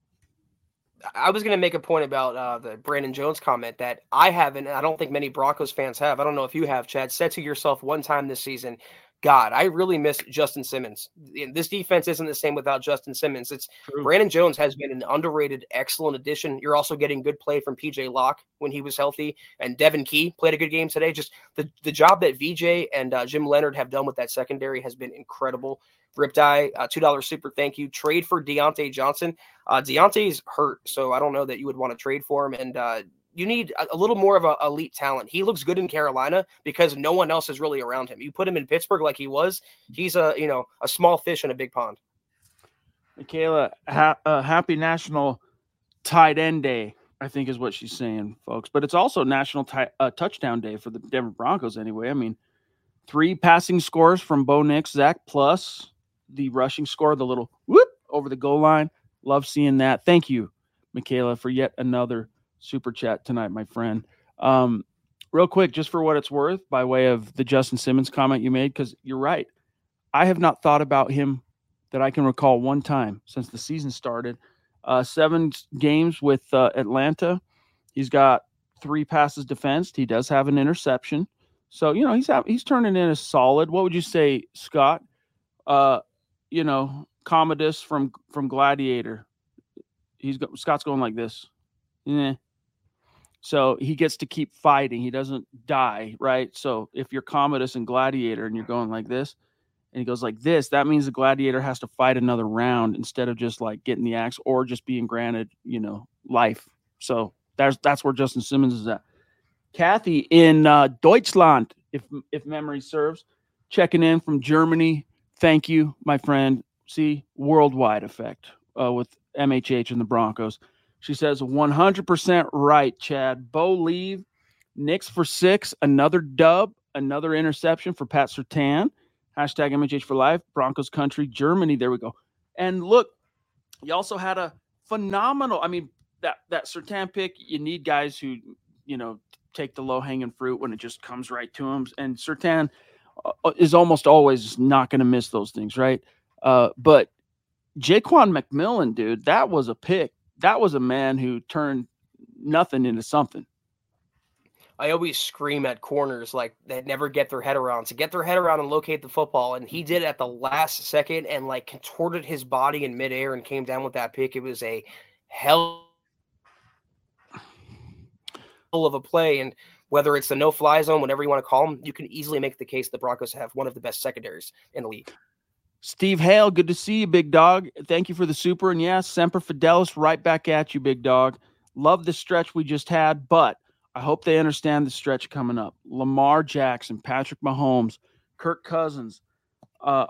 I was going to make a point about uh, the Brandon Jones comment that I haven't, I don't think many Broncos fans have. I don't know if you have, Chad. Said to yourself one time this season, God, I really miss Justin Simmons. This defense isn't the same without Justin Simmons. It's True. Brandon Jones has been an underrated, excellent addition. You're also getting good play from P J Locke when he was healthy, and Devin Key played a good game today. Just the, the job that V J and uh, Jim Leonard have done with that secondary has been incredible. Riptide, uh, two dollars super thank you. Trade for Deontay Johnson. Uh, Deontay's hurt, so I don't know that you would want to trade for him. And uh, you need a, a little more of an elite talent. He looks good in Carolina because no one else is really around him. You put him in Pittsburgh like he was, he's a you know a small fish in a big pond. Michaela, ha- uh, happy National Tight End Day, I think is what she's saying, folks. But it's also National t- uh, Touchdown Day for the Denver Broncos anyway. I mean, three passing scores from Bo Nix, Zach, plus the rushing score, the little whoop over the goal line. Love seeing that. Thank you, Michaela, for yet another super chat tonight, my friend. Um, real quick, just for what it's worth, by way of the Justin Simmons comment you made, because you're right. I have not thought about him that I can recall one time since the season started. Uh, seven games with uh, Atlanta. He's got three passes defensed. He does have an interception. So, you know, he's have, he's turning in a solid. What would you say, Scott? Uh, you know, Commodus from from Gladiator. He's got, Scott's going like this. Yeah. So he gets to keep fighting. He doesn't die, right? So if you're Commodus and Gladiator and you're going like this, and he goes like this, that means the Gladiator has to fight another round instead of just like getting the axe or just being granted, you know, life. So that's that's where Justin Simmons is at. Kathy in uh, Deutschland, if if memory serves, checking in from Germany. Thank you, my friend. See, worldwide effect uh, with M H H and the Broncos. She says one hundred percent right, Chad. Bo leave, Knicks for six, another dub, another interception for Pat Surtain. Hashtag M H H for life, Broncos country, Germany. There we go. And look, you also had a phenomenal. I mean, that that Surtain pick, you need guys who, you know, take the low hanging fruit when it just comes right to them. And Surtain uh, is almost always not going to miss those things, right? Uh, but Jaquan McMillan, dude, that was a pick. That was a man who turned nothing into something. I always scream at corners like they never get their head around to get their head around and locate the football. And he did at the last second and like contorted his body in midair and came down with that pick. It was a hell of a play. And whether it's the no-fly zone, whatever you want to call them, you can easily make the case the Broncos have one of the best secondaries in the league. Steve Hale, good to see you, big dog. Thank you for the super. And yes, Semper Fidelis, right back at you, big dog. Love the stretch we just had, but I hope they understand the stretch coming up. Lamar Jackson, Patrick Mahomes, Kirk Cousins, uh,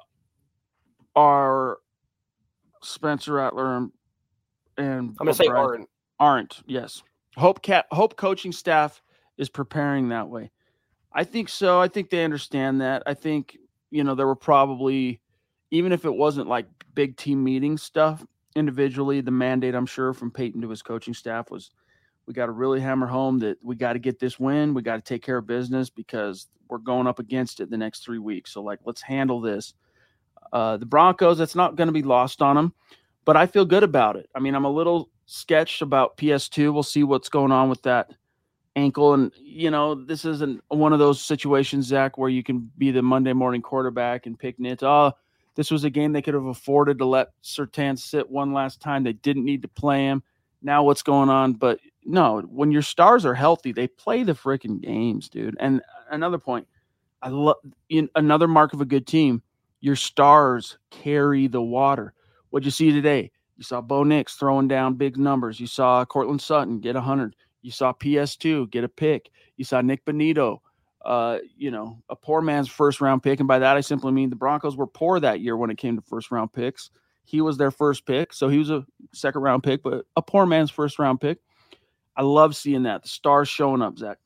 are Spencer Rattler and, and I'm going to say aren't. Aren't, yes. Hope cat, hope coaching staff is preparing that way. I think so. I think they understand that. I think, you know, there were probably, even if it wasn't like big team meeting stuff individually, the mandate, I'm sure, from Peyton to his coaching staff was, we got to really hammer home that we got to get this win. We got to take care of business because we're going up against it the next three weeks. So, like, let's handle this. Uh, the Broncos, that's not going to be lost on them, but I feel good about it. I mean, I'm a little sketched about P S two. We'll see what's going on with that ankle. And, you know, this isn't one of those situations, Zach, where you can be the Monday morning quarterback and pick nits. Oh, this was a game they could have afforded to let Surtain sit one last time. They didn't need to play him. Now what's going on? But no, when your stars are healthy, they play the freaking games, dude. And another point, I love another mark of a good team. Your stars carry the water. What'd you see today? You saw Bo Nix throwing down big numbers. You saw Cortland Sutton get a hundred. You saw P S two get a pick. You saw Nick Bonito, uh, you know, a poor man's first round pick. And by that, I simply mean the Broncos were poor that year when it came to first round picks. He was their first pick, so he was a second round pick, but a poor man's first round pick. I love seeing that. The stars showing up, Zach.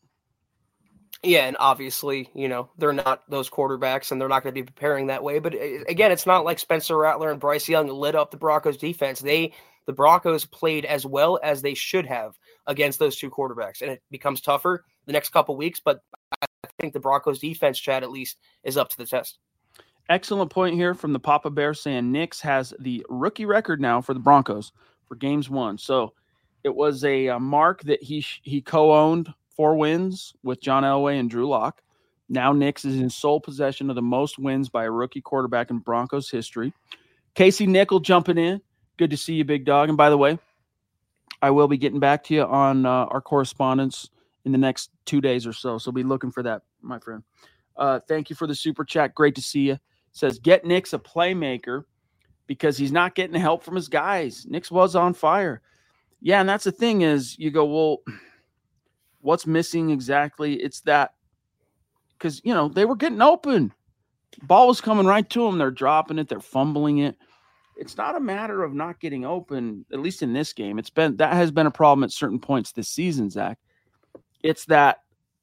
Yeah, and obviously, you know, they're not those quarterbacks, and they're not going to be preparing that way. But again, it's not like Spencer Rattler and Bryce Young lit up the Broncos defense. They, the Broncos played as well as they should have against those two quarterbacks, and it becomes tougher the next couple weeks. But I think the Broncos defense, Chad, at least, is up to the test. Excellent point here from the Papa Bear saying Nix has the rookie record now for the Broncos for games won. So it was a, a mark that he he co-owned four wins with John Elway and Drew Lock. Now Nix is in sole possession of the most wins by a rookie quarterback in Broncos history. Casey Nickel jumping in. Good to see you, big dog. And by the way, I will be getting back to you on uh, our correspondence in the next two days or so. So be looking for that, my friend. Uh, thank you for the super chat. Great to see you. Says, get Nix a playmaker because he's not getting help from his guys. Nix was on fire. Yeah, and that's the thing is you go, well, what's missing exactly? It's that because, you know, they were getting open. Ball was coming right to them. They're dropping it. They're fumbling it. It's not a matter of not getting open, at least in this game. It's been that has been a problem at certain points this season, Zach. It's that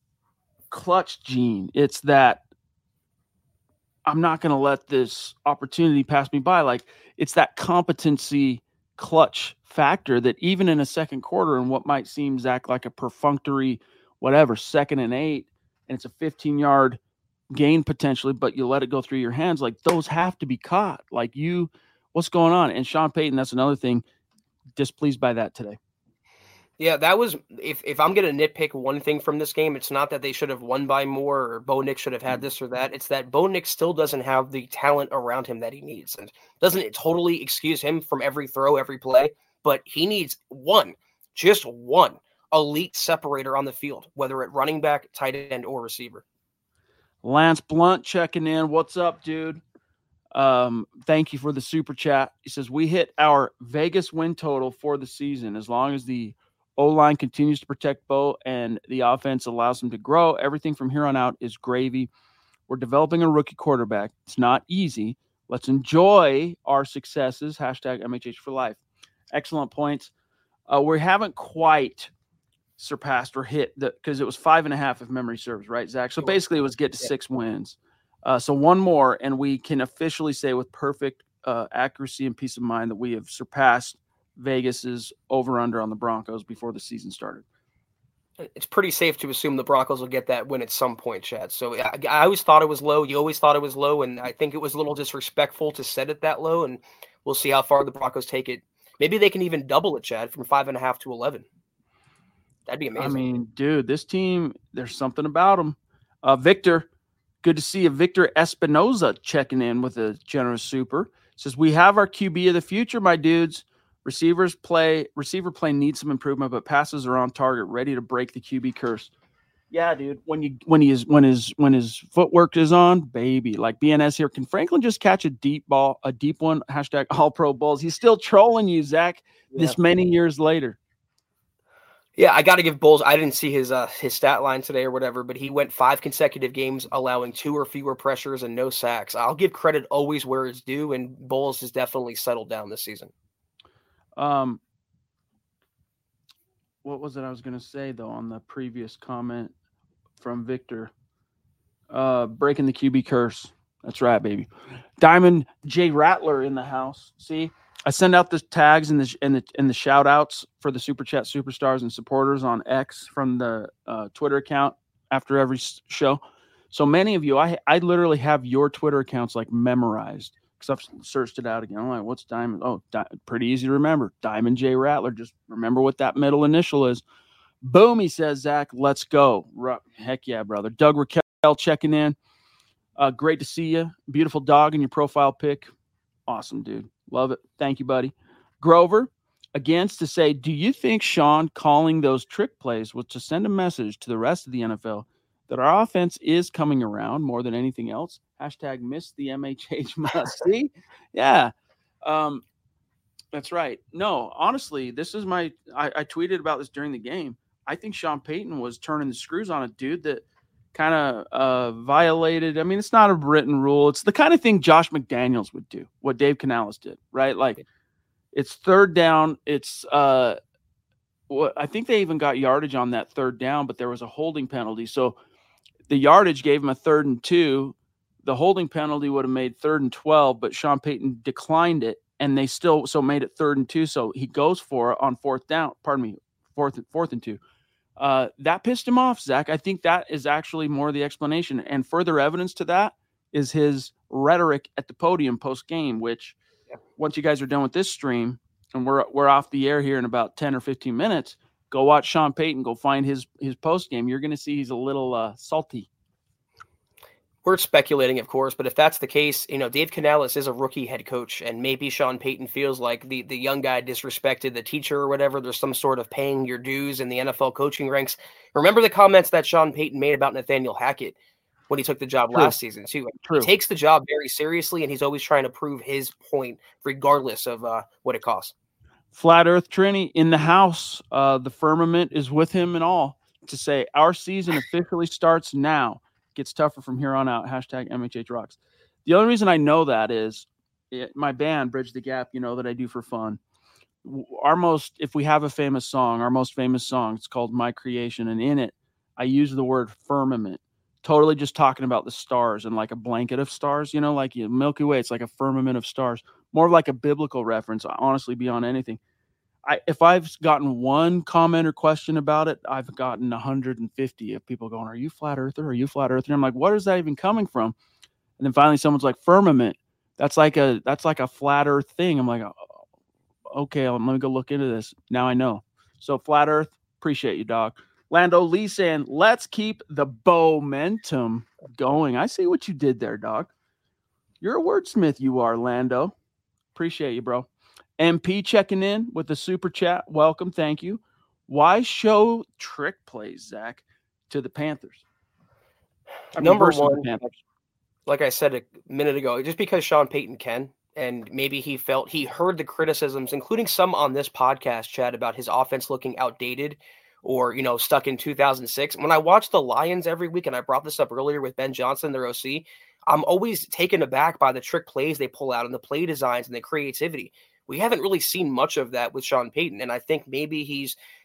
clutch gene. It's that I'm not going to let this opportunity pass me by. Like, it's that competency clutch factor that even in a second quarter and what might seem, Zach, like a perfunctory, whatever, second and eight, and it's a fifteen-yard gain potentially, but you let it go through your hands, like those have to be caught. Like you, what's going on? And Sean Payton, that's another thing, displeased by that today. Yeah, that was, if, if I'm going to nitpick one thing from this game, it's not that they should have won by more or Bo Nix should have had this or that. It's that Bo Nix still doesn't have the talent around him that he needs. And doesn't it totally excuse him from every throw, every play, but he needs one, just one elite separator on the field, whether at running back, tight end, or receiver. Lance Blunt checking in. What's up, dude? Um, thank you for the super chat. He says, we hit our Vegas win total for the season. As long as the O-line continues to protect Bo and the offense allows him to grow, everything from here on out is gravy. We're developing a rookie quarterback. It's not easy. Let's enjoy our successes. Hashtag M H H for life. Excellent points. Uh, we haven't quite surpassed or hit the, because it was five and a half if memory serves, right, Zach? So basically it was get to six wins. Uh, so one more, and we can officially say with perfect uh, accuracy and peace of mind that we have surpassed Vegas's over-under on the Broncos before the season started. It's pretty safe to assume the Broncos will get that win at some point, Chad. So I, I always thought it was low. You always thought it was low, and I think it was a little disrespectful to set it that low, and we'll see how far the Broncos take it. Maybe they can even double it, Chad, from five and a half to eleven. That'd be amazing. I mean, dude, this team, there's something about them. Uh, Victor, good to see you. Victor Espinoza checking in with a generous super. Says, we have our Q B of the future, my dudes. Receivers play, receiver play needs some improvement, but passes are on target, ready to break the Q B curse. Yeah, dude. When you when he is when his when his footwork is on, baby. Like B N S here. Can Franklin just catch a deep ball, a deep one? Hashtag all pro Bulls. He's still trolling you, Zach, yeah. This many years later. Yeah, I got to give Bulls. I didn't see his uh, his stat line today or whatever, but he went five consecutive games allowing two or fewer pressures and no sacks. I'll give credit always where it's due, and Bulls has definitely settled down this season. Um, what was it I was going to say, though, on the previous comment from Victor? Uh, breaking the Q B curse. That's right, baby. Diamond J. Rattler in the house. See, I send out the tags and the and the and the shout outs for the Super Chat superstars and supporters on X from the uh, Twitter account after every show. So many of you, I I literally have your Twitter accounts like memorized because I've searched it out again. I'm like, what's Diamond? Oh, di- pretty easy to remember. Diamond J. Rattler. Just remember what that middle initial is. Boom, he says, Zach, let's go. Heck yeah, brother. Doug Raquel checking in. Uh, great to see you. Beautiful dog in your profile pic. Awesome, dude. Love it. Thank you, buddy. Grover, again, to say, do you think Sean calling those trick plays was to send a message to the rest of the N F L that our offense is coming around more than anything else? Hashtag miss the M H H must see. Yeah. Um, that's right. No, honestly, this is my I, I tweeted about this during the game. I think Sean Payton was turning the screws on a dude that kind of uh, violated. I mean, it's not a written rule. It's the kind of thing Josh McDaniels would do, what Dave Canales did, right? Like, it's third down. It's uh, what I think they even got yardage on that third down, but there was a holding penalty. So the yardage gave him a third and two. The holding penalty would have made third and twelve, but Sean Payton declined it, and they still so made it third and two. So he goes for it on fourth down. Pardon me, fourth fourth and two. Uh, that pissed him off, Zach. I think that is actually more the explanation. And further evidence to that is his rhetoric at the podium post-game, which yeah. once you guys are done with this stream, and we're we're off the air here in about ten or fifteen minutes, go watch Sean Payton, go find his, his post-game. You're going to see he's a little uh, salty. We're speculating, of course, but if that's the case, you know, Dave Canales is a rookie head coach, and maybe Sean Payton feels like the, the young guy disrespected the teacher or whatever. There's some sort of paying your dues in the N F L coaching ranks. Remember the comments that Sean Payton made about Nathaniel Hackett when he took the job True. last season, too. True. He takes the job very seriously, and he's always trying to prove his point, regardless of uh, what it costs. Flat Earth Trini in the house. Uh, the firmament is with him and all to say our season officially starts now. Gets tougher from here on out. Hashtag M H H rocks. The only reason I know that is it, my band, Bridge the Gap, you know, that I do for fun. Our most, if we have a famous song, our most famous song, it's called My Creation. And in it, I use the word firmament, totally just talking about the stars and like a blanket of stars, you know, like you know, Milky Way. It's like a firmament of stars, more of like a biblical reference, honestly, beyond anything. I, if I've gotten one comment or question about it, I've gotten one hundred fifty of people going, are you flat earther? Are you flat earther? And I'm like, what is that even coming from? And then finally someone's like, firmament. That's like a, that's like a flat earth thing. I'm like, oh, okay, let me go look into this. Now I know. So flat earth, appreciate you, dog. Lando Lee saying, let's keep the momentum going. I see what you did there, dog. You're a wordsmith. You are, Lando. Appreciate you, bro. M P checking in with the super chat. Welcome. Thank you. Why show trick plays, Zach, to the Panthers? I mean, Number one, Panthers. Like I said a minute ago, just because Sean Payton can, and maybe he felt he heard the criticisms, including some on this podcast, Chad, about his offense looking outdated or, you know, stuck in two thousand six. When I watch the Lions every week, and I brought this up earlier with Ben Johnson, their O C, I'm always taken aback by the trick plays they pull out and the play designs and the creativity. We haven't really seen much of that with Sean Payton, and I think maybe he's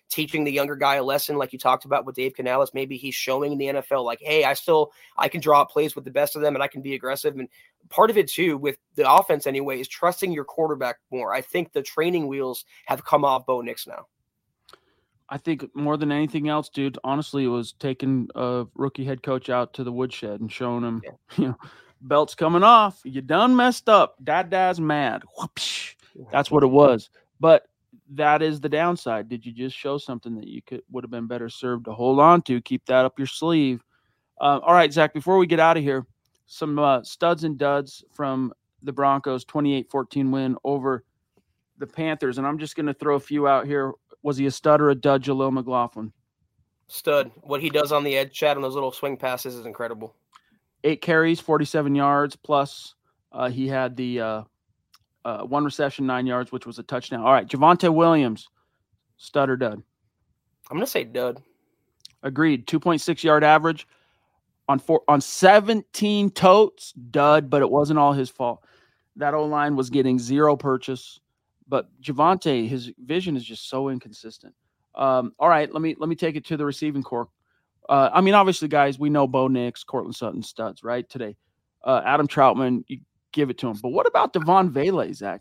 teaching the younger guy a lesson, like you talked about with Dave Canales. Maybe he's showing the N F L, like, hey, I still, I can draw up plays with the best of them and I can be aggressive. And part of it too, with the offense anyway, is trusting your quarterback more. I think the training wheels have come off Bo Nix now. I think more than anything else, dude, honestly, it was taking a rookie head coach out to the woodshed and showing him, yeah. you know, belt's coming off. You done messed up. Dad dad's mad. Whoopsh. That's what it was. But that is the downside. Did you just show something that you could would have been better served to hold on to? Keep that up your sleeve. Uh, all right, Zach, before we get out of here, some uh, studs and duds from the Broncos twenty-eight fourteen win over the Panthers. And I'm just going to throw a few out here. Was he a stud or a dud, Jaleel McLaughlin? Stud. What he does on the edge, Chad, on those little swing passes is incredible. Eight carries, forty-seven yards, plus uh, he had the uh, uh, one reception, nine yards, which was a touchdown. All right, Javonte Williams, stud or dud? I'm going to say dud. Agreed. two point six yard average on four, on seventeen totes, dud, but it wasn't all his fault. That O-line was getting zero purchase. But Javonte, his vision is just so inconsistent. Um, all right, let me let me take it to the receiving corps. Uh, I mean, obviously, guys, we know Bo Nix, Cortland Sutton, studs, right? Today, uh, Adam Troutman, you give it to him. But what about Devon Vele, Zach?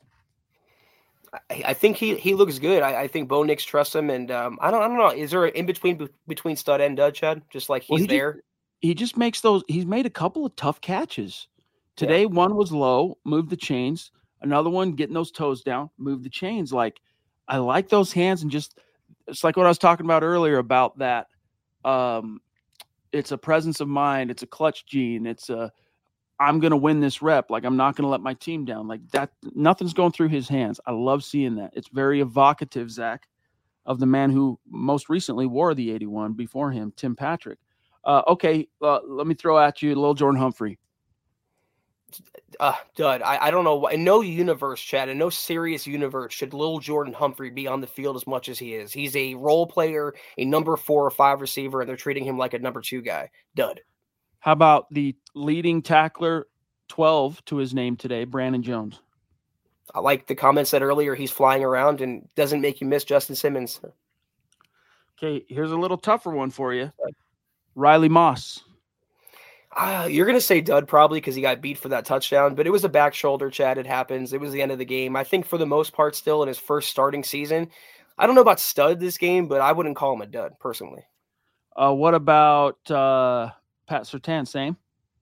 I, I think he he looks good. I, I think Bo Nix trusts him, and um, I don't I don't know. Is there an in between be, between stud and dud, Chad? Just like he's well, he there. Just, he just makes those. He's made a couple of tough catches today. Yeah. One was low, moved the chains. Another one, getting those toes down, move the chains. Like, I like those hands, and just it's like what I was talking about earlier about that. Um, it's a presence of mind. It's a clutch gene. It's a I'm going to win this rep. Like, I'm not going to let my team down. Like that, nothing's going through his hands. I love seeing that. It's very evocative, Zach, of the man who most recently wore the eighty-one before him, Tim Patrick. Uh, okay, uh, let me throw at you Lil Jordan Humphrey. Uh, dud. I, I don't know. In no universe, Chad, in no serious universe, should Lil Jordan Humphrey be on the field as much as he is. He's a role player, a number four or five receiver, and they're treating him like a number two guy. Dud. How about the leading tackler, twelve to his name today, Brandon Jones? I like the comment said earlier, he's flying around and doesn't make you miss Justin Simmons. Okay, here's a little tougher one for you. Riley Moss. Uh, you're going to say dud probably because he got beat for that touchdown, but it was a back shoulder, Chad. It happens. It was the end of the game. I think for the most part still in his first starting season. I don't know about stud this game, but I wouldn't call him a dud personally. Uh, what about uh, Pat Surtain? Same?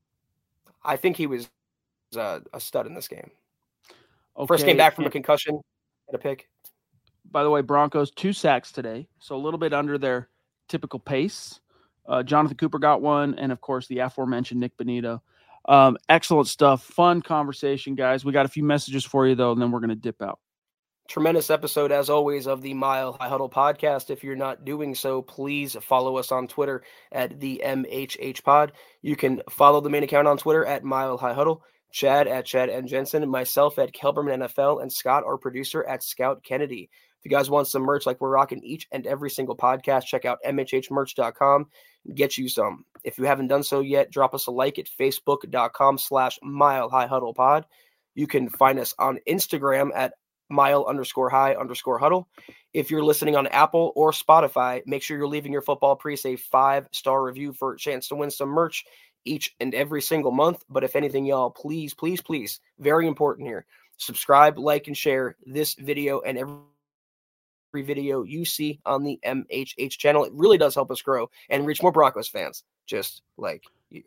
I think he was uh, a stud in this game. Okay. First came back from a concussion and a pick. By the way, Broncos, two sacks today, so a little bit under their typical pace. Uh, Jonathan Cooper got one, and, of course, the aforementioned Nick Bonito. Um, excellent stuff. Fun conversation, guys. We got a few messages for you, though, and then we're going to dip out. Tremendous episode, as always, of the Mile High Huddle podcast. If you're not doing so, please follow us on Twitter at the M H H Pod. You can follow the main account on Twitter at Mile High Huddle, Chad at Chad and Jensen, myself at Kelberman N F L, and Scott, our producer, at Scout Kennedy. If you guys want some merch like we're rocking each and every single podcast, check out M H H merch dot com and get you some. If you haven't done so yet, drop us a like at facebook.com slash mile high huddle pod. You can find us on Instagram at mile underscore high underscore huddle. If you're listening on Apple or Spotify, make sure you're leaving your football priest a five-star review for a chance to win some merch each and every single month. But if anything, y'all, please, please, please, very important here, subscribe, like, and share this video and every Every video you see on the M H H channel. It really does help us grow and reach more Broncos fans just like you.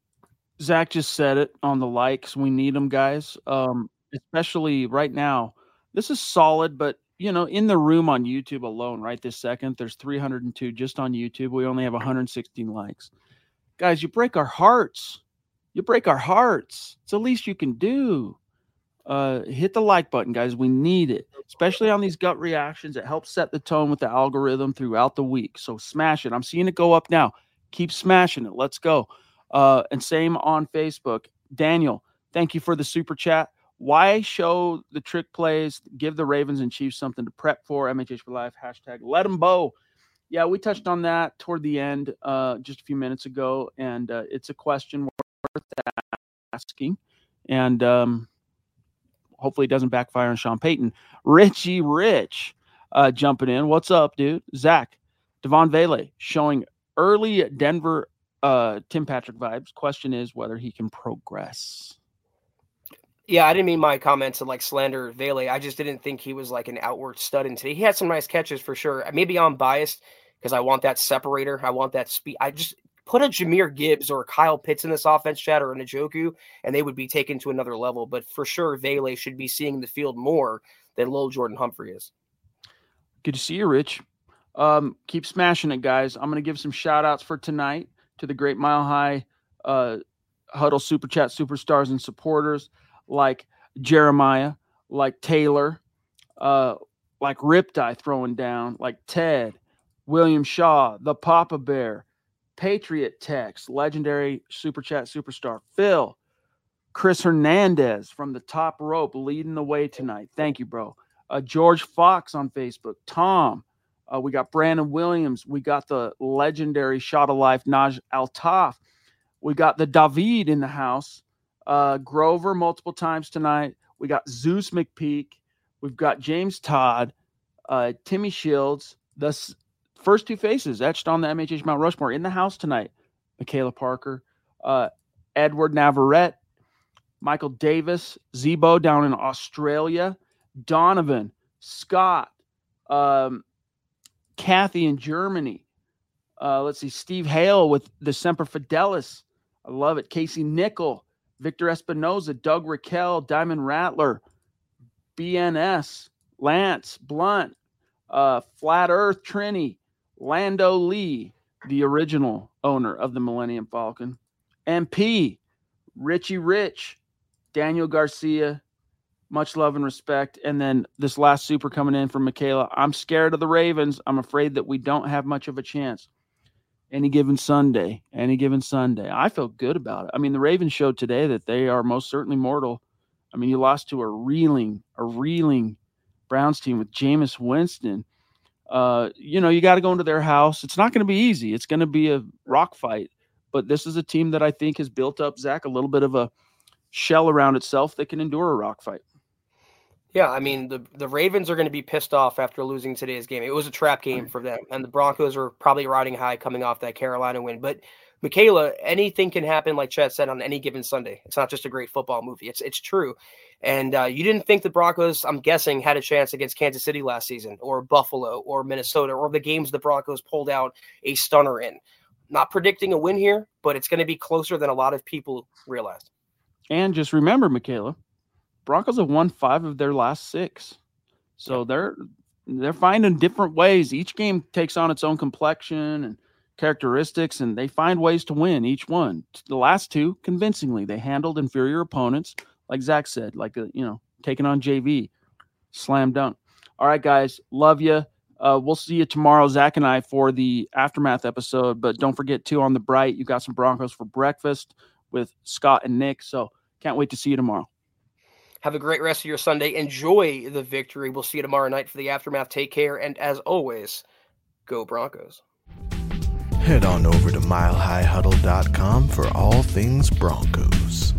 Zach just said it on the likes. We need them, guys, um, especially right now. This is solid, but, you know, in the room on YouTube alone right this second, there's three hundred two just on YouTube. We only have one hundred sixteen likes. Guys, you break our hearts. You break our hearts. It's the least you can do. Uh, hit the like button, guys. We need it, especially on these gut reactions. It helps set the tone with the algorithm throughout the week. So smash it. I'm seeing it go up now. Keep smashing it. Let's go. Uh, and same on Facebook. Daniel, thank you for the super chat. Why show the trick plays? Give the Ravens and Chiefs something to prep for. M H H for Life. Hashtag let them bow. Yeah, we touched on that toward the end uh, just a few minutes ago, and uh, it's a question worth asking. And um, hopefully it doesn't backfire on Sean Payton. Richie Rich, uh, jumping in. What's up, dude? Zach, Devon Vele showing early Denver uh, Tim Patrick vibes. Question is whether he can progress. Yeah, I didn't mean my comments to like slander Vele. I just didn't think he was like an outward stud in today. He had some nice catches for sure. Maybe I'm biased because I want that separator. I want that speed. I just put a Jahmyr Gibbs or Kyle Pitts in this offense, Chad, or a Njoku, and they would be taken to another level. But for sure, Vele should be seeing the field more than Lil Jordan Humphrey is. Good to see you, Rich. Um, keep smashing it, guys. I'm going to give some shout-outs for tonight to the great Mile High uh, Huddle Super Chat superstars and supporters like Jeremiah, like Taylor, uh, like Riptide throwing down, like Ted, William Shaw, the Papa Bear, Patriot Tex, legendary Super Chat superstar, Phil, Chris Hernandez from the top rope leading the way tonight. Thank you, bro. Uh, George Fox on Facebook, Tom. Uh, we got Brandon Williams. We got the legendary Shot of Life, Naj Altaf. We got the David in the house. Uh, Grover multiple times tonight. We got Zeus McPeak. We've got James Todd, uh, Timmy Shields. The s- first two faces etched on the M H H Mount Rushmore in the house tonight. Michaela Parker, uh, Edward Navarrete, Michael Davis, Zebo down in Australia, Donovan, Scott, um, Kathy in Germany. Uh, let's see, Steve Hale with the Semper Fidelis. I love it. Casey Nickel, Victor Espinoza, Doug Raquel, Diamond Rattler, B N S, Lance Blunt, uh, Flat Earth Trini, Lando Lee, the original owner of the Millennium Falcon, M P, Richie Rich, Daniel Garcia, much love and respect. And then this last super coming in from Michaela. I'm scared of the Ravens. I'm afraid that we don't have much of a chance. Any given Sunday, any given Sunday. I feel good about it. I mean, the Ravens showed today that they are most certainly mortal. I mean, you lost to a reeling, a reeling Browns team with Jameis Winston. Uh, you know, you got to go into their house. It's not going to be easy. It's going to be a rock fight. But this is a team that I think has built up, Zach, a little bit of a shell around itself that can endure a rock fight. Yeah, I mean, the, the Ravens are going to be pissed off after losing today's game. It was a trap game for them, and the Broncos are probably riding high coming off that Carolina win. But, Michaela, anything can happen, like Chad said, on any given Sunday. It's not just a great football movie. It's it's true. And uh, you didn't think the Broncos, I'm guessing, had a chance against Kansas City last season, or Buffalo, or Minnesota, or the games the Broncos pulled out a stunner in. Not predicting a win here, but it's going to be closer than a lot of people realized. And just remember, Michaela, Broncos have won five of their last six. So they're they're finding different ways. Each game takes on its own complexion and characteristics, and they find ways to win each one. The last two, convincingly, they handled inferior opponents, like Zach said, like, a, you know, taking on J V. Slam dunk. All right, guys, love you. Uh, we'll see you tomorrow, Zach and I, for the Aftermath episode. But don't forget, too, on the Bright, you got some Broncos for breakfast with Scott and Nick. So can't wait to see you tomorrow. Have a great rest of your Sunday. Enjoy the victory. We'll see you tomorrow night for the Aftermath. Take care. And as always, go Broncos. Head on over to mile high huddle dot com for all things Broncos.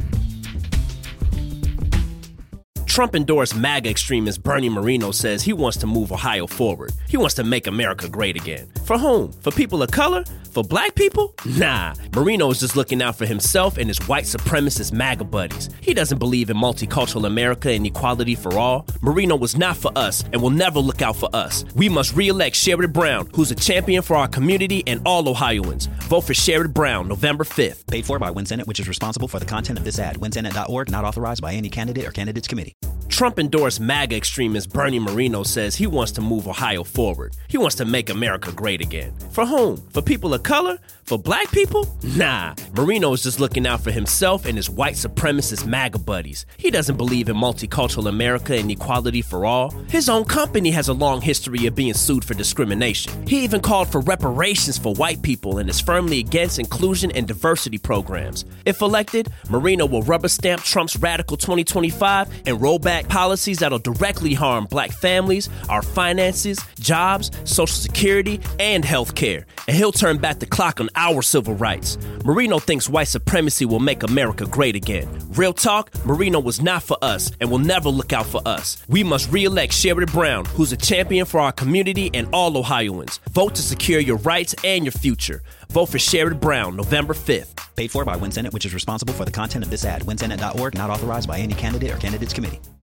Trump-endorsed MAGA extremist Bernie Moreno says he wants to move Ohio forward. He wants to make America great again. For whom? For people of color? For black people? Nah. Moreno is just looking out for himself and his white supremacist MAGA buddies. He doesn't believe in multicultural America and equality for all. Moreno was not for us and will never look out for us. We must re-elect Sherrod Brown, who's a champion for our community and all Ohioans. Vote for Sherrod Brown November fifth. Paid for by WinSenate, which is responsible for the content of this ad. win senate dot org, not authorized by any candidate or candidates committee. Trump-endorsed MAGA extremist Bernie Moreno says he wants to move Ohio forward. He wants to make America great again. For whom? For people of color? For black people? Nah. Moreno is just looking out for himself and his white supremacist MAGA buddies. He doesn't believe in multicultural America and equality for all. His own company has a long history of being sued for discrimination. He even called for reparations for white people and is firmly against inclusion and diversity programs. If elected, Moreno will rubber stamp Trump's radical twenty twenty-five and roll back policies that'll directly harm black families, our finances, jobs, social security, and health care. And he'll turn back the clock on our civil rights. Marino thinks white supremacy will make America great again. Real talk, Marino was not for us and will never look out for us. We must re-elect Sherrod Brown, who's a champion for our community and all Ohioans. Vote to secure your rights and your future. Vote for Sherrod Brown, November fifth. Paid for by WinSenate, which is responsible for the content of this ad. WinSenate dot org, not authorized by any candidate or candidates committee.